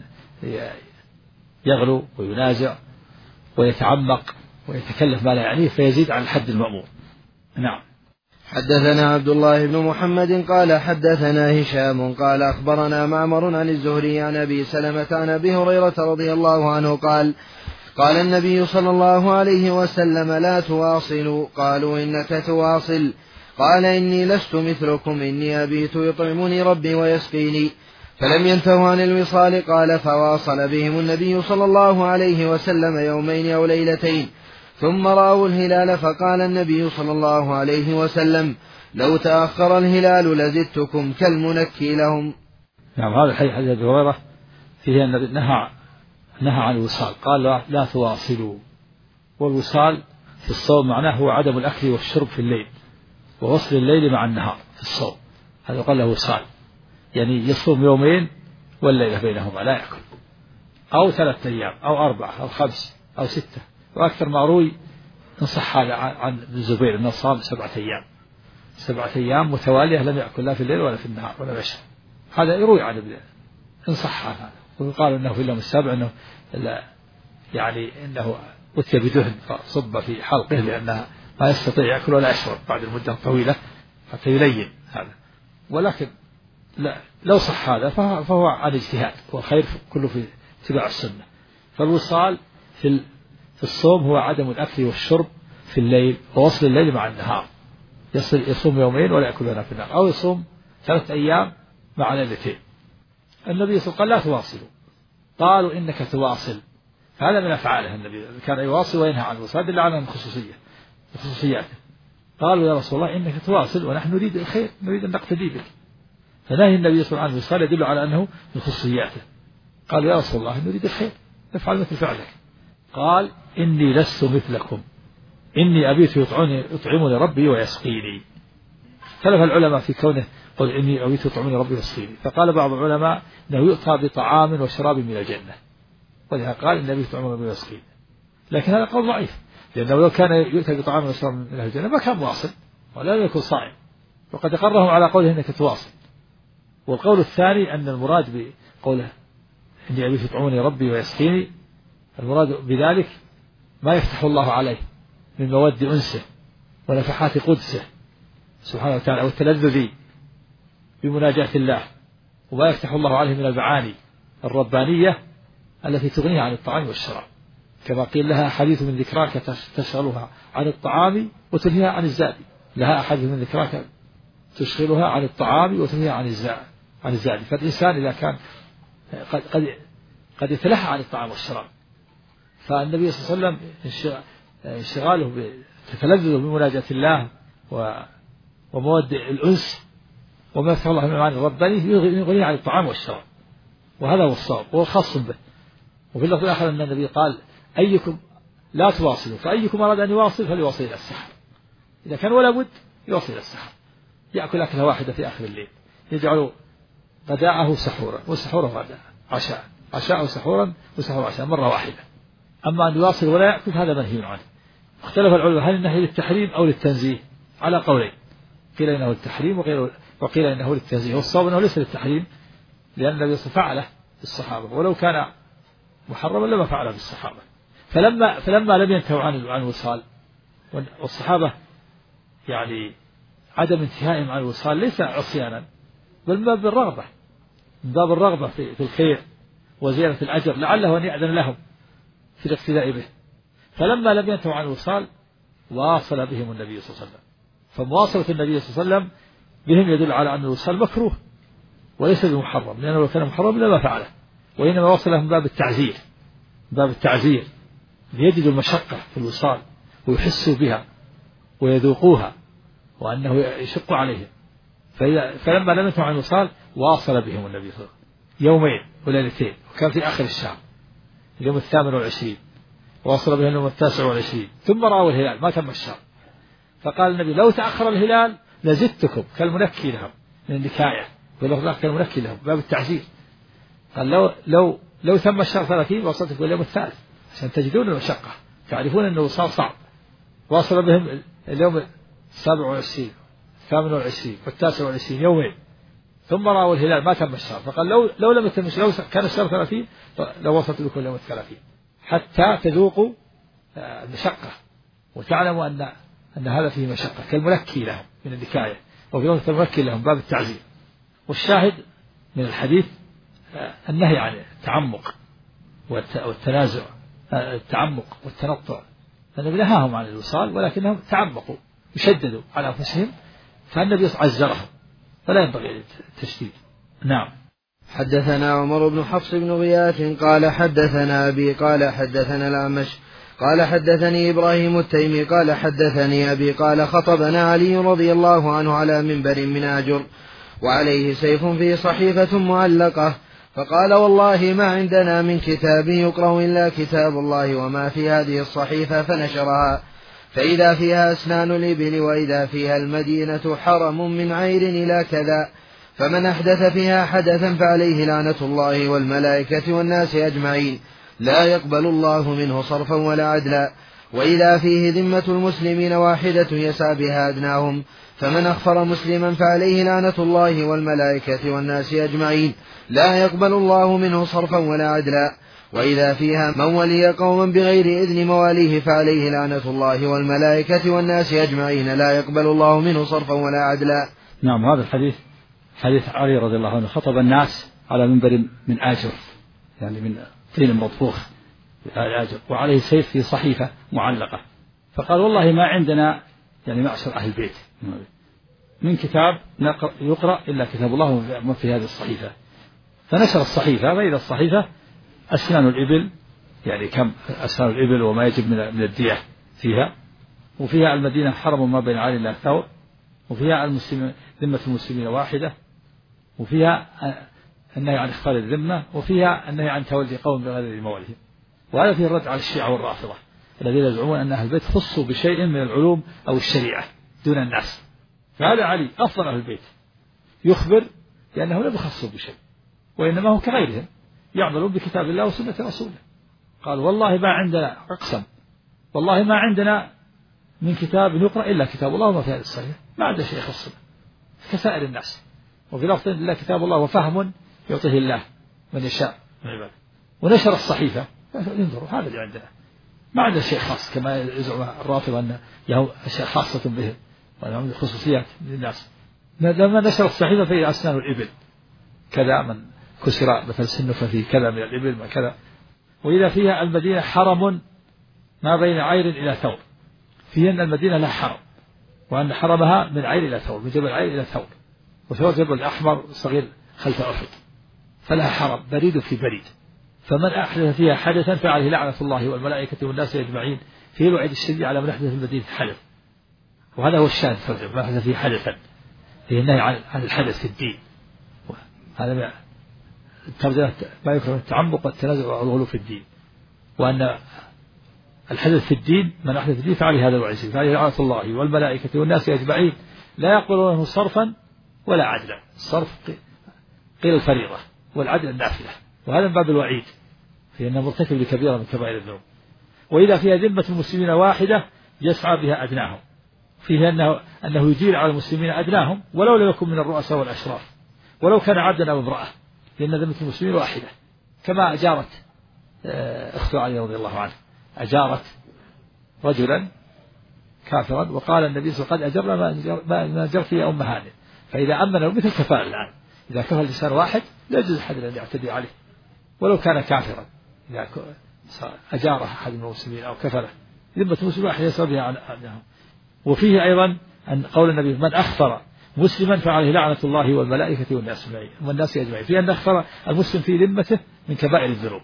يغلو وينازع ويتعمق ويتكلف ما لا يعنيه فيزيد عن الحد المأمور. نعم. حدثنا عبد الله بن محمد قال حدثنا هشام قال أخبرنا معمر عن الزهري عن أبي سلمة عن أبي هريرة رضي الله عنه قال قال النبي صلى الله عليه وسلم لا تواصلوا. قالوا إنك تواصل. قال إني لست مثلكم إني أبيت يطعمني ربي ويسقيني. فلم ينتهوا عن الوصال. قال فواصل بهم النبي صلى الله عليه وسلم يومين أو ليلتين ثم رأوا الهلال فقال النبي صلى الله عليه وسلم لو تأخر الهلال لزدتكم كالمنكي لهم. نعم. هذا الحديث حديث أبي هريرة فيه النبي نهى نهى عن الوصال. قال لا تواصلوا. والوصال في الصوم معناه هو عدم الأكل والشرب في الليل ووصل الليل مع النهار في الصوم. هذا قال له وصال، يعني يصوم يومين والليلة بينهما لا يأكل، أو ثلاثة أيام أو أربعة أو خمس أو ستة. وأكثر ما روي إن صح هذا عن الزبير أنه صام سبعة أيام سبعة أيام متوالية لم يأكل لا في الليل ولا في النهار ولا يشرب. هذا يروي عن ابن إن صح هذا. وقال أنه في اليوم السابع أنه يعني أنه أتي بدهن فصب في حلقه لأنها ما يستطيع يأكل ولا يشرب بعد المدة الطويلة حتى يلين هذا. ولكن لا لو صح هذا فهو عن اجتهاد، والخير كله في اتباع السنة. فالوصال في في الصوم هو عدم الأكل والشرب في الليل ووصل الليل مع النهار. يصل يصوم يومين ولا يأكل ولا في النهار، أو يصوم ثلاثة أيام مع ليلتين. النبي صلى الله عليه وسلم قال لا تواصلوا. قالوا إنك تواصل. هذا من أفعاله النبي، كان يواصل وينهى عن الوصال إلا عن الخصوصية خصوصياته. قالوا يا رسول الله إنك تواصل ونحن نريد الخير نريد أن نقتدي بك. فنهي النبي صلى الله عليه وسلم يدل على أنه من خصوصياته. قالوا يا رسول الله نريد الخير نفعل مثل فعلك. قال إني لست مثلكم إني أبيت يطعمني ربي ويسقيني. اختلف العلماء في كونه قل إني أبيت يطعمني ربي ويسقيني. فقال بعض العلماء أنه يؤتى بطعام وشراب من الجنة، ولهذا قال إني أبيت يطعمني ربي ويسقيني. لكن هذا قول ضعيف، لأنه لو كان يؤتى بطعام وشراب من الجنة ما كان واصل ولا يكون صائم، وقد أقرهم على قوله إنك تواصل. والقول الثاني أن المراد بقوله إني أبيت يطعمني ربي ويسقيني المراد بذلك ما يفتح الله عليه من مواد أنسه ونفحات قدسه سبحانه وتعالى والتلذذ بمناجاة الله، وما يفتح الله عليه من المعاني الربانية التي تغنيها عن الطعام والشراب، كما قيل لها حديث من ذكراك تشغلها عن الطعام وتنهيها عن الزاد. لها حديث من ذكراك تشغلها عن الطعام وتنهيها عن الزاد عن الزاد. فالإنسان إذا كان قد قد قد يتلهى عن الطعام والشراب، فالنبي صلى الله عليه وسلم انشغاله بتلذذ بمناجاة الله ومواد الأنس وما يفتح الله من المعاني الرباني يغنيه عن الطعام والشراب، وهذا هو الصواب وهو خاص به. وفي اللفظ الآخر أن النبي قال أيكم لا تواصلوا، فأيكم أراد أن يواصل فليواصل إلى السحر. إذا كان ولا بد يواصل إلى السحر، يأكل أكلة واحدة في آخر الليل، يجعل غداءه سحورا وسحوره غداء عشاء، عشاءه سحورا وسحور عشاء مرة واحدة. أما أن يواصل ولا يأكل هذا منهي عنه. اختلف العلماء هل النهي للتحريم أو للتنزيه على قولين، قيل إنه للتحريم وقيل إنه للتنزيه، والصواب أنه ليس للتحريم لأن النبي فعله بالصحابة، ولو كان محرما لما فعله بالصحابة. فلما فلما لم ينتهوا عن عن الوصال، والصحابة يعني عدم انتهائهم عن الوصال ليس عصيانا بل من باب الرغبة، من باب الرغبة في, في الخير وزيادة الأجر لعله أن يأذن لهم في الاقتداء به. فلما لم ينتهوا عن الوصال واصل بهم النبي صلى الله عليه وسلم. فمواصلة النبي صلى الله عليه وسلم بهم يدل على أن الوصال مكروه وليس بمحرم، لأنه لو كان محرم لما فعله، وإنما وصله من باب التعزير باب التعزير ليجدوا المشقة في الوصال ويحسوا بها ويذوقوها وأنه يشق عليهم. فلما لم ينتهوا عن الوصال واصل بهم النبي صلى الله عليه وسلم يومين وليلتين، وكان في آخر الشهر اليوم الثامن والعشرين، واصل بهم اليوم التاسع والعشرين، ثم رأوا الهلال ما تم الشهر. فقال النبي لو تأخر الهلال لزدتكم كالمنكي لهم من النكاية، واللفظ كالمنكي لهم باب التعزير. قال لو لو لو تم الشهر ثلاثين وصلتكم اليوم الثالث عشان تجدون المشقة، تعرفون أنه صار صعب. واصل بهم اليوم السابع والعشرين الثامن والعشرين والتاسع والعشرين يومين، ثم رأوا الهلال ما تم الشهر. فقال لو لو لم يتم لو كان الشهر ثلاثين لو وصلت بكم اليوم الثلاثين حتى تذوقوا المشقة وتعلموا أن أن هذا فيه مشقة كالمنكي لهم من النكاية، وفي لفظ المنكي لهم باب التعزير. والشاهد من الحديث النهي عن التعمق والتنازع التعمق والتنطع، فالنبي نهاهم عن الوصال ولكنهم تعمقوا وشددوا على أنفسهم، فالنبي عزرهم، فلا ينبغي التشديد. نعم. حدثنا عمر بن حفص بن غياث قال حدثنا أبي قال حدثنا الأعمش قال حدثني إبراهيم التيمي قال حدثني أبي قال خطبنا علي رضي الله عنه على منبر من آجر وعليه سيف في صحيفة معلقة، فقال والله ما عندنا من كتاب يقرأ إلا كتاب الله وما في هذه الصحيفة، فنشرها فإذا فيها أسنان الإبل وإذا فيها المدينة حرم من عير إلى كذا، فمن أحدث فيها حدثا فعليه لعنة الله والملائكة والناس أجمعين، لا يقبل الله منه صرفا ولا عدلا، وإذا فيه ذمة المسلمين واحدة يسعى بها أدناهم، فمن أخفر مسلما فعليه لعنة الله والملائكة والناس أجمعين، لا يقبل الله منه صرفا ولا عدلا، وإذا فيها من ولي قوما بغير إذن مواليه فعليه لعنة الله والملائكة والناس أجمعين، لا يقبل الله منه صرفا ولا عدلا. نعم. هذا الحديث حديث علي رضي الله عنه، خطب الناس على منبر من آجر، يعني من طين مطبوخ آجر، وعليه سيف في صحيفة معلقة، فقال والله ما عندنا يعني معشر أهل البيت من كتاب يقرأ إلا كتاب الله وما في هذه الصحيفة، فنشر الصحيفة، فإذا الصحيفة أسنان الإبل، يعني كم أسنان الإبل وما يجب من الدية فيها، وفيها المدينة حرم ما بين عالي إلى ثور، وفيها المسلم ذمة المسلمين واحدة، وفيها النهي عن إخفال الذمة، وفيها النهي عن تولي قوم بغير موالهم. وهذا فيه الرد على الشيعة والرافضة الذين يزعمون أن أهل البيت خصوا بشيء من العلوم أو الشريعة دون الناس، فهذا علي أفضل أهل البيت يخبر لأنه لم يخصوا بشيء، وإنما هو كغيرهم يعملون بكتاب الله وسنة رسوله. قال والله ما عندنا، أقسم والله ما عندنا من كتاب يقرأ إلا كتاب الله وما في هذه الصحيفة، ما عندنا شيء يخصنا كسائر الناس. وفي لفظ إلا كتاب الله وفهم يعطيه الله من يشاء من عباده. ونشر الصحيفة، انظروا هذا اللي عندنا، ما عندنا شيء خاص كما يزعم الرافضة أن له أشياء خاصة بهم وأنهم خصوصيات للناس. لما نشر الصحيفة في أسنان الإبل كذا، من كسر مثل سنف في كذا من الإبل ما كذا، وإذا فيها المدينة حرم ما بين عير إلى ثور، فيها أن المدينة لها حرم، وأن حرمها من عير إلى ثور، من جبل عير إلى ثور، وثور جبل أحمر صغير خلف أحد، فلها حرم بريد في بريد، فمن أحدث فيها حدثا فعليه لعنة الله والملائكة والناس أجمعين، فيه الوعيد الشديد على من أحدث في المدينة حدث. وهذا هو الشاهد في ما أحدث فيه حدثا، فيه النهي عن الحدث في الدين. هذا الترجمة ما يكره التعمق والتنازع والغلو في الدين، وأن الحدث في الدين من أحدث في الدين فعليه هذا الوعيد، فعليه لعنة الله والملائكة والناس أجمعين، لا يقبلونه صرفا ولا عدلا. الصرف قيل الفريضة والعدل النافلة، وهذا من باب الوعيد في أنه مرتكب لكبيرة من كبائر الذنوب. وإذا فيها ذمة المسلمين واحدة يسعى بها أدناهم، فيه أنه, أنه يجير على المسلمين أدناهم ولو لم يكن من الرؤساء والأشراف، ولو كان عبدا أو امرأة، لأن ذمة المسلمين واحدة، كما أجارت أخت علي رضي الله عنه، أجارت رجلا كافرا وقال النبي صلى الله عليه وسلم قد أجرنا ما أجرت يا أم هانئ، فإذا أمنوا مثل كفاء الآن، إذا كفى الإنسان واحد لا يجوز أحد أن يعتدي عليه ولو كان كافرا، إذا أجاره أحد من المسلمين أو كفله ذمة المسلمين واحد يسوى بها عنهم. وفيه أيضا أن قول النبي من أخفر مسلما فعليه لعنة الله والملائكة والناس أجمعين، والناس أجمعين، في أن أخفر المسلم في ذمته من كبائر الذنوب.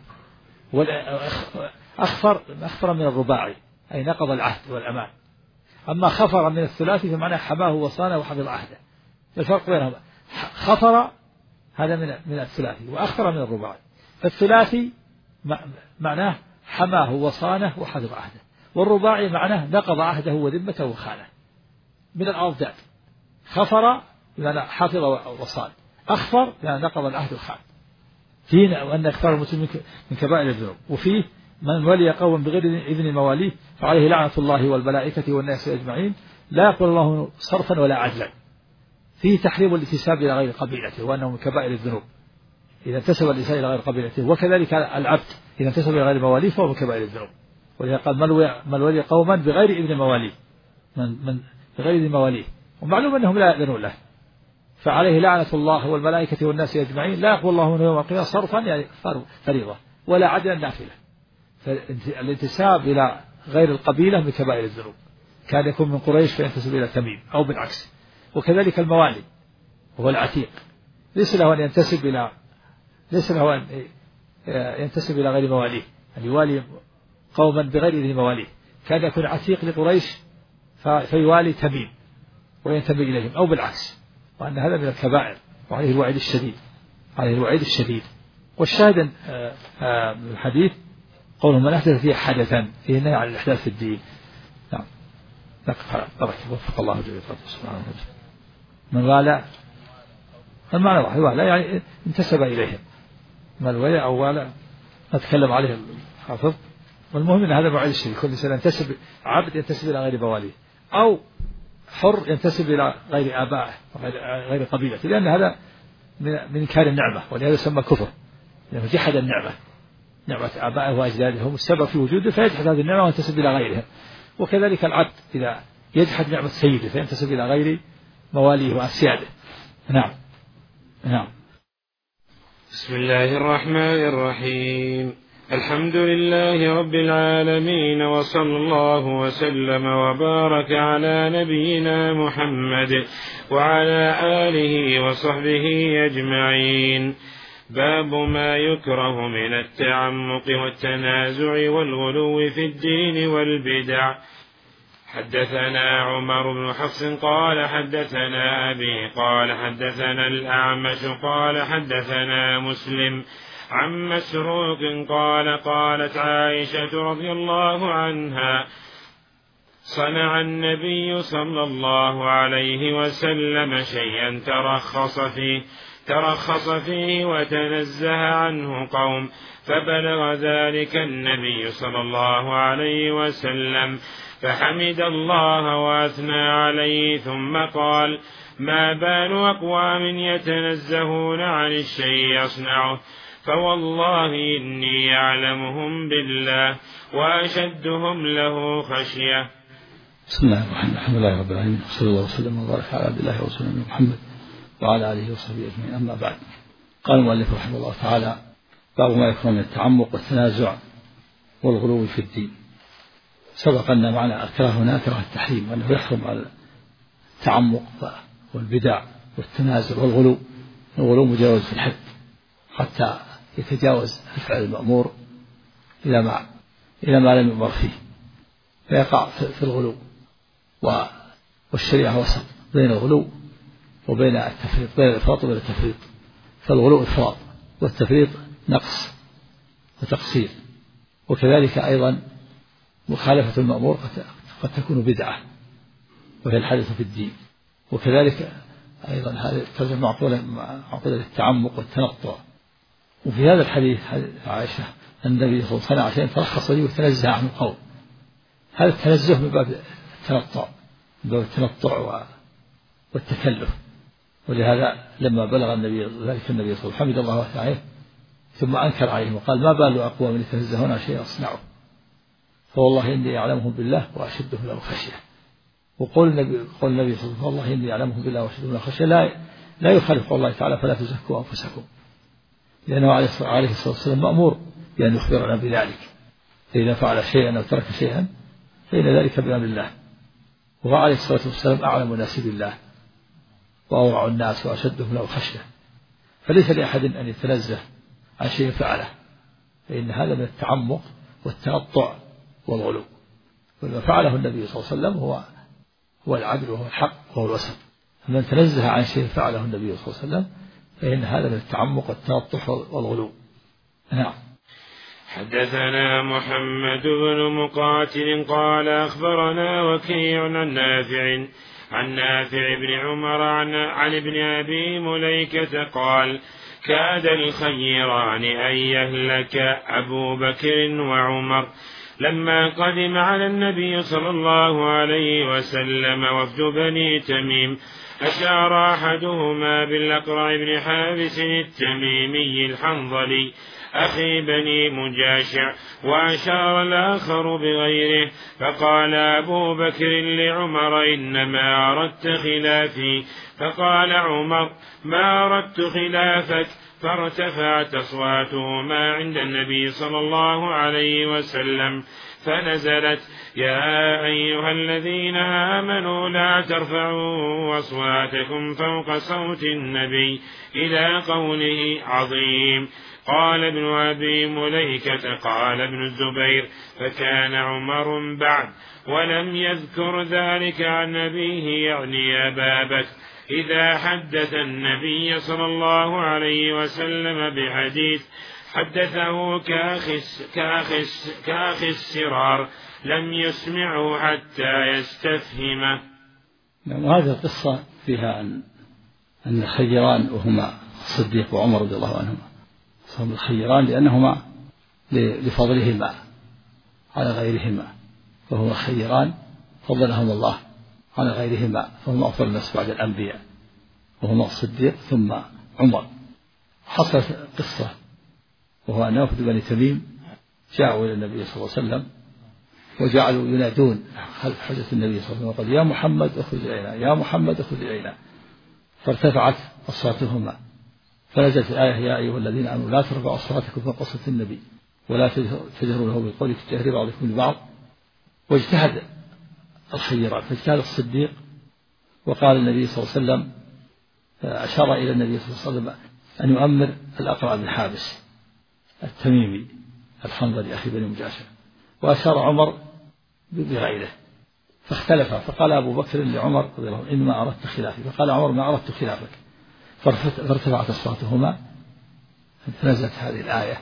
أخفر أخفر من الرباعي أي نقض العهد والأمان، أما خفر من الثلاثي فمعناه حماه وصانه وحفظ عهده. الفرق بينهما خفر هذا من من الثلاثي، وأخفر من الرباعي. فالثلاثي معناه حماه وصانه وحفظ عهده، والرباعي معناه نقض عهده وذمته وخانه من الأضداد. خفر بمعنى حفظ وصان، أخفر بمعنى نقض العهد والخان. فيه وأن إخفار المسلم من كبائر الذنوب. وفيه من ولي قوم بغير إذن مواليه فعليه لعنة الله والملائكة والناس أجمعين، لا يقبل الله صرفا ولا عدلا. فيه تحريم الانتساب إلى غير قبيلته، وأنه من كبائر الذنوب إذا انتسب الإنسان إلى غير قبيلته، وكذلك العبد إذا انتسب إلى غير مواليه فهو من كبائر الذنوب. ولذا قال من ولي قوما بغير إذن مواليه، من, من بغير إذن مواليه، ومعلوم أنهم لا يأذنون له، فعليه لعنة الله والملائكة والناس أجمعين، لا يقبل الله منه يوم القيامة صرفا يعني فريضة ولا عدلا نافلة. فالانتساب إلى غير القبيلة من كبائر الذنوب، كان يكون من قريش فينتسب إلى تميم أو بالعكس. وكذلك الموالي وهو العتيق ليس له أن ينتسب إلى ليس له أن ينتسب إلى غير مواليه، أن يوالي قوما بغير إذن مواليه، كان يكون عتيق لقريش فيوالي تميم وينتمي إليهم أو بالعكس، وأن هذا من الكبائر وعليه الوعيد الشديد عليه الوعيد الشديد. والشاهد من الحديث قوله من أحدث فيه حدثا فيه النهي عن الإحداث في الدين. نعم نقف على بركة وفق الله جل وعلا سبحانه وتعالى. من والى المعنى واحد، والى يعني انتسب إليهم، من والى أو والى نتكلم عليه الحافظ. والمهم أن هذا الوعيد الشديد، كل إنسان ينتسب عبد ينتسب إلى غير مواليه أو حر ينتسب إلى غير آبائه غير قبيلته، لأن هذا من إنكار النعمة، ولهذا يسمى كفر، لأنه جحد النعمة، نعمة آبائه وأجداده هم السبب في وجوده فيجحد هذه النعمة وينتسب إلى غيرها. وكذلك العبد إذا يجحد نعمة سيده فينتسب إلى غير مواليه وأسياده. نعم نعم. بسم الله الرحمن الرحيم. الحمد لله رب العالمين، وصلى الله وسلم وبارك على نبينا محمد وعلى آله وصحبه أجمعين. باب ما يكره من التعمق والتنازع والغلو في الدين والبدع. حدثنا عمر بن حفص قال حدثنا أبي قال حدثنا الأعمش قال حدثنا مسلم عن مسروق قال قالت عائشة رضي الله عنها صنع النبي صلى الله عليه وسلم شيئا ترخص فيه ترخص فيه وتنزه عنه قوم، فبلغ ذلك النبي صلى الله عليه وسلم فحمد الله وأثنى عليه، ثم قال ما بال أقوام يتنزهون عن الشيء يصنعه، فوالله إني أعلمهم بالله وأشدهم له خشية. بسم الله الرحمن الرحيم. الحمد لله رب العالمين، وصلى الله وسلم وبارك على عبد الله ورسوله محمد وعلى آله وصحبه أجمعين. أما بعد، قال المؤلف رحمه الله تعالى باب ما يكره من التعمق والتنازع والغلو في الدين. سبق أن معنى الكراهة هنا كراهة التحريم، وأنه يحرم على التعمق والبدع والتنازع والغلو. الغلو مجاوز في الحد حتى يتجاوز الفعل المأمور إلى ما إلى ما لم يؤمر فيه، فيقع في الغلو. والشريعة وسط بين الغلو وبين التفريط، بين الإفراط وبين التفريط. فالغلو إفراط والتفريط نقص وتقصير. وكذلك أيضا مخالفة المأمور قد تكون بدعة وهي الحدث في الدين. وكذلك أيضا هذه تلزم معقولة التعمق والتنطع. وفي هذا الحديث عائشة النبي صلى الله عليه وسلم عشان ترخص لي وتنزه عن القول، هذا التنزه من باب التنطع، من باب التنطع والتكلف. ولهذا لما بلغ النبي ذلك النبي صلى الله عليه وسلم حمد الله وأثنى عليه، ثم أنكر عليهم وقال ما بال أقوام يتنزهون عن شيء يصنعه، فوالله إني أعلمهم بالله وأشدهم له خشية. وقول النبي قول النبي صلى الله عليه وسلم والله إني أعلمهم بالله وأشدهم له خشية لا لا يخالف قول الله تعالى فلا تزكوا أنفسكم، لأنه عليه الصلاة والسلام مأمور بأن يخبرنا بذلك، فإذا فعل شيئا أو ترك شيئا فإن ذلك بأمر الله. وهو عليه الصلاة والسلام أعلم الناس بالله وأورع الناس وأشدهم له خشية، فليس لأحد أن يتنزه عن شيء فعله، فإن هذا من التعمق والتنطع والغلو. وما فعله النبي صلى الله عليه وسلم هو هو العدل وهو الحق وهو الوسط. فمن تنزه عن شيء فعله النبي صلى الله عليه وسلم فإن هذا من التعمق والتنطع والغلو. نعم. حدثنا محمد بن مقاتل قال أخبرنا وكيع عن نافع عن نافع بن عمر عن, عن ابن أبي مليكة قال كاد الخيران أن يهلك أبو بكر وعمر لما قدم على النبي صلى الله عليه وسلم وفد بني تميم، أشار أحدهما بالأقرع بن حابس التميمي الحنظلي أخي بني مجاشع، وأشار الآخر بغيره، فقال أبو بكر لعمر إنما أردت خلافي، فقال عمر ما أردت خلافك، فارتفعت أصواتهما عند النبي صلى الله عليه وسلم، فنزلت يا أيها الذين آمنوا لا ترفعوا أصواتكم فوق صوت النبي إلى قوله عظيم. قال ابن أبي مليكة قال ابن الزبير فكان عمر بعد ولم يذكر ذلك عن أبيه يعني أبا بكر إذا حدث النبي صلى الله عليه وسلم بحديث حدثه كأخس كأخس كأخ السرار لم يسمعه حتى يستفهمه. وهذه القصة فيها أن أن الخيران وهما الصديق وعمر رضي الله عنهما هم الخيران لأنهما لفضلهما على غيرهما، فهما خيران فضلهم الله على غيرهما، فهم أفضل الناس بعد الأنبياء، وهما الصديق ثم عمر. حصلت قصة وهو أن وفد بني تميم جاءوا إلى النبي صلى الله عليه وسلم وجعلوا ينادون خلف حجة النبي صلى الله عليه وسلم وقال يا محمد اخرج إلينا يا محمد اخرج إلينا، فارتفعت أصواتهما، فنزلت الآية يا أيها الذين آمنوا لا ترفعوا أصواتكم فوق صوت النبي ولا تجهروا له بالقول كجهر بعضكم لبعض. واجتهد الخيرات، فاجتهد الصديق وقال النبي صلى الله عليه وسلم أشار إلى النبي صلى الله عليه وسلم أن يؤمر الأقرع بن حابس التميمي الحنظلي أخي بني مجاشع، وأشار عمر بغيره، فاختلف، فقال أبو بكر لعمر رضي الله عنه إنما أردت خلافي، فقال عمر ما أردت خلافك، فارتفعت أصواتهما، فنزلت هذه الآية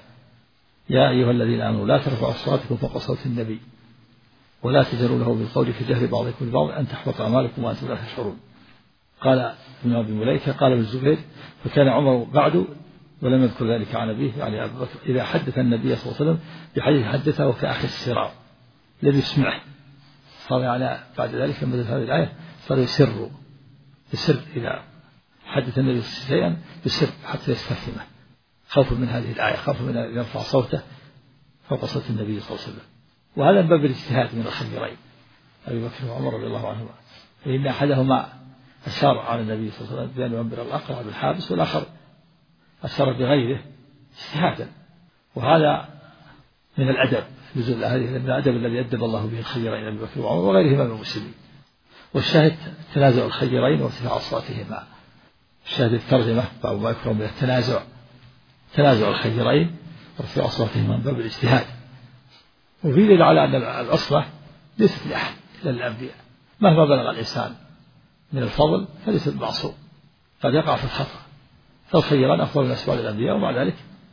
يا أيها الذين آمنوا لا ترفعوا أصواتكم فوق صوت النبي ولا تجهروا له بالقول كجهر بعضكم لبعض أن تحبط أعمالكم وأنتم لا تشعرون. قال ابن أبي مليكة قال ابن الزبير فكان عمر بعد ولم يذكر ذلك عن أبيه يعني أبو بكر إذا حدث النبي صلى الله عليه وسلم بحديث حدثه كأخي السرار لم يسمعه، صار على بعد ذلك لما نزلت هذه الآية صار يسر يسر إذا حدث النبي شيئا يسر حتى يستفهمه خوفا من هذه الآية، خوفا من أن يرفع صوته فوق صوت النبي صلى الله عليه وسلم. وهذا من باب الاجتهاد من الخيرين أبي بكر وعمر رضي الله عنهما، فإن أحدهما أشار على النبي صلى الله عليه وسلم بأن يؤمر الأقرع بالحابس والآخر أشار بغيره اجتهادا، وهذا من الأدب نزول هذه من الأدب الذي أدب الله به الخيرين أبي بكر وعمر وغيرهما من المسلمين. والشاهد تنازع الخيرين وارتفاع أصواتهما، الشاهد الترجمة بعض ما يكرم من التنازع تنازع الخيرين وارتفاع أصواتهما من باب الاجتهاد. وفي دليل على أن العصمة ليست لأحد إلا للأنبياء، مهما بلغ الإنسان من الفضل فليس معصوم، قد يقع في الخطأ، فالخيران أفضل من أسباب الأنبياء ومع ذلك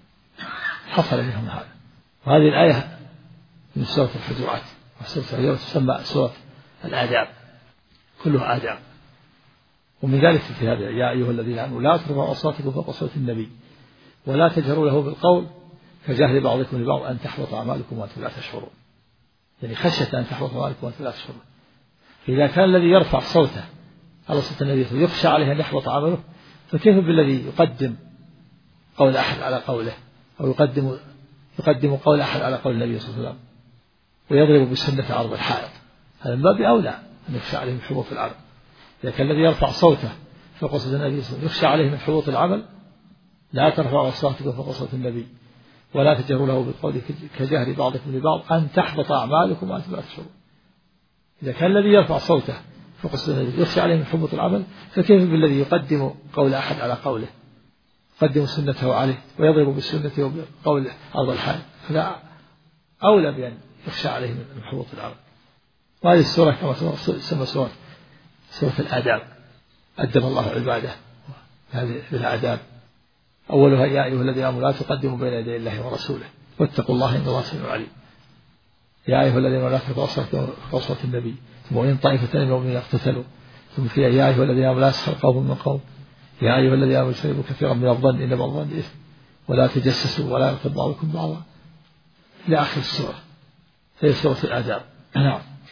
حصل منهم هذا. وهذه الآية من سورة الحجرات، وسورة الحجرات تسمى سورة الآداب، كلها آداب. ومن ذلك في هذا يا أيها الذين آمنوا لا ترفعوا أصواتكم فوق صوت النبي ولا تجهروا له بالقول كجهر بعضكم لبعض أن تحبط أعمالكم وأنتم لا تشعرون، يعني خشية أن تحبط أعمالكم وأنتم لا تشعرون. إذا كان الذي يرفع صوته على صوت النبي يخشى عليه أن يحبط عمله، فكيف بالذي يقدم قول أحد على قوله أو يقدم يقدم قول أحد على قول النبي صلى الله عليه وسلم ويضرب بالسنة عرض الحائط؟ هذا من باب أولى أن يخشى عليه من حبوط العمل. إذا كان الذي يرفع صوته فوق صوت النبي صلى الله عليه وسلم يخشى عليه من حبوط العمل لا ترفعوا أصواتكم فوق صوت النبي ولا تجهروا له بالقول كجهر بعضكم لبعض أن تحبط أعمالكم وأنتم لا تشعرون. إذا كان الذي يرفع صوته فوق صوت النبي يخشى عليه من حبوط العمل، فكيف بالذي يقدم قول أحد على قوله، يقدم سنته عليه ويضرب بالسنة وبقول عرض الحائط؟ فلا أولى بأن يخشى عليه من حبوط العمل. وهذه السورة كما تسمى سورة سورة الآداب، أدب الله عباده هذه بالآداب. أولها يا أيها الذين آمنوا لا تقدموا بين يدي الله ورسوله واتقوا الله إن الله سميع عليم. يا أيها الذين آمنوا لا ترفعوا أصوات النبي ثم وإن طائفتان من المؤمنين اقتتلوا ثم فيها يا أيها الذين آمنوا لا يسخر قوم من قوم يا أيها الذين آمنوا اجتنبوا كثيرا من الظن إن بعض الظن إثم ولا تجسسوا ولا يغتب بعضكم بعضا إلى آخر السورة. هي سورة الآداب. نعم.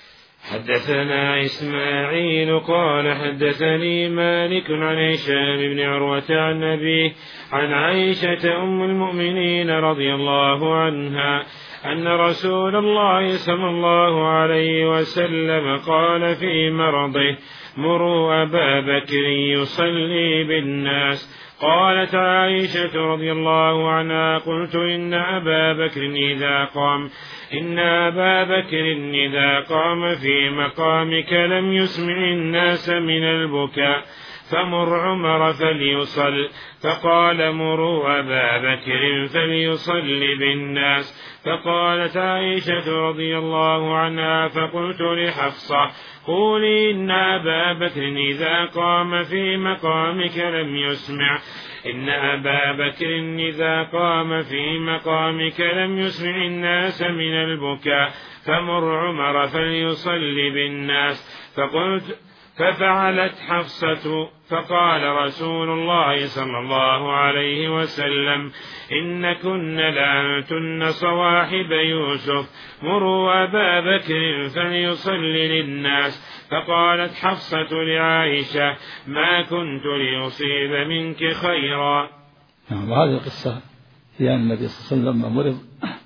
حدثنا إسماعيل قال حدثني مالك عن هشام بن عروة عن أبيه عن عائشة أم المؤمنين رضي الله عنها أن رسول الله صلى الله عليه وسلم قال في مرضه: مروا أبا بكر يصلي بالناس. قالت عائشة رضي الله عنها: قلت إن أبا بكر إذا قام إن أبا بكر إذا قام في مقامك لم يسمع الناس من البكاء، فمر عمر فليصل. فقال: مروا أبا بكر فليصل بالناس. فقالت عائشة رضي الله عنها: فقلت لحفصة: قولي إن أبا بكر إذا قام في مقامك لم يسمع إن أبا بكر إذا قام في مقامك لم يسمع الناس من البكاء، فمر عمر فليصل بالناس. فقلت ففعلت حفصة. فقال رسول الله صلى الله عليه وسلم: إن كن لأنتن صواحب يوسف، مروا أبا بكر فليصلي للناس. فقالت حفصة لعائشة: ما كنت لأصيب منك خيرا. نعم. وهذه القصة هي أن النبي صلى الله عليه وسلم مرض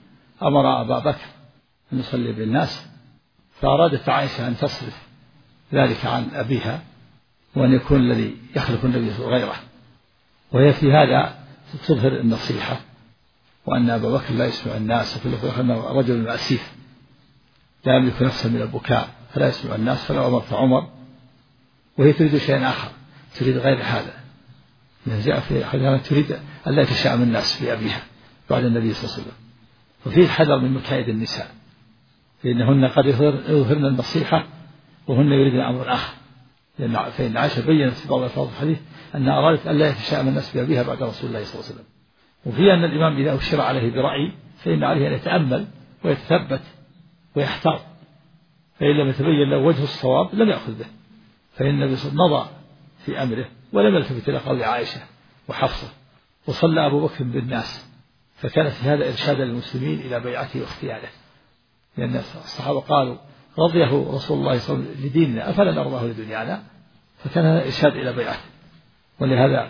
أمر أبا بكر أن يصلي بالناس، فأرادت عائشة أن تصرف ذلك عن أبيها وأن يكون الذي يخلف النبي غيره، وهي في هذا تظهر النصيحة، وأن أبا بكر لا يسمع الناس، وفي أنه رجل أسيف لا يملك نفسه من البكاء فلا يسمع الناس، فلا أمرت عمر. وهي تريد شيئا آخر، تريد غير هذا، جاء في حديث تريد أن لا يتشائم الناس بأبيها بعد النبي صلى الله عليه وسلم. وفيه الحذر من مكائد النساء، لأنهن قد يظهرن النصيحة وهن يريدن أمر آخر، لأن فإن عائشة بيّنت في بعض ألفاظ الحديث أنها أرادت أن لا يتشائم الناس بأبيها بعد رسول الله صلى الله عليه وسلم. وفي أن الإمام إذا أشير عليه برأي فإن عليه أن يتأمل ويتثبت ويحتاط، فإن لم يتبين له وجه الصواب لم يأخذ به، فإن النبي صلى الله عليه وسلم مضى في أمره ولم يلتفت إلى قول عائشة وحفصة، وصلى أبو بكر بالناس، فكان في هذا إرشادا للمسلمين إلى بيعته واختياره، لأن الصحابة قالوا: رضيه رسول الله صلى الله عليه وسلم لديننا أفلا نرضاه لدنيانا، فكان هذا إرشاد إلى بيعته. ولهذا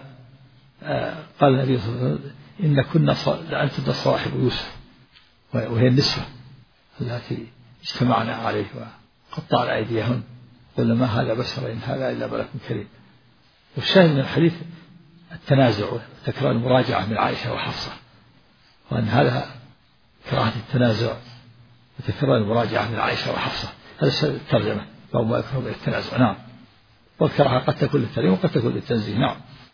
قال النبي صلى الله عليه وسلم: إن كنا لأنتن صواحب يوسف، وهي النسوة التي اجتمعنا عليه وقطعنا أيديهن، قلنا ما هذا بشر إن هذا إلا ملك كريم. والشاهد من الحديث التنازع وتكرار المراجعة من عائشة وحفصة، وأن هذا كراهة التنازع وتكرار المراجعة من عائشة وحفصة، هذا الترجمة، فهو ما يكره بالتنازع. نعم. والكراهة قد تكون للتحريم وقد تكون للتنزيه. نعم.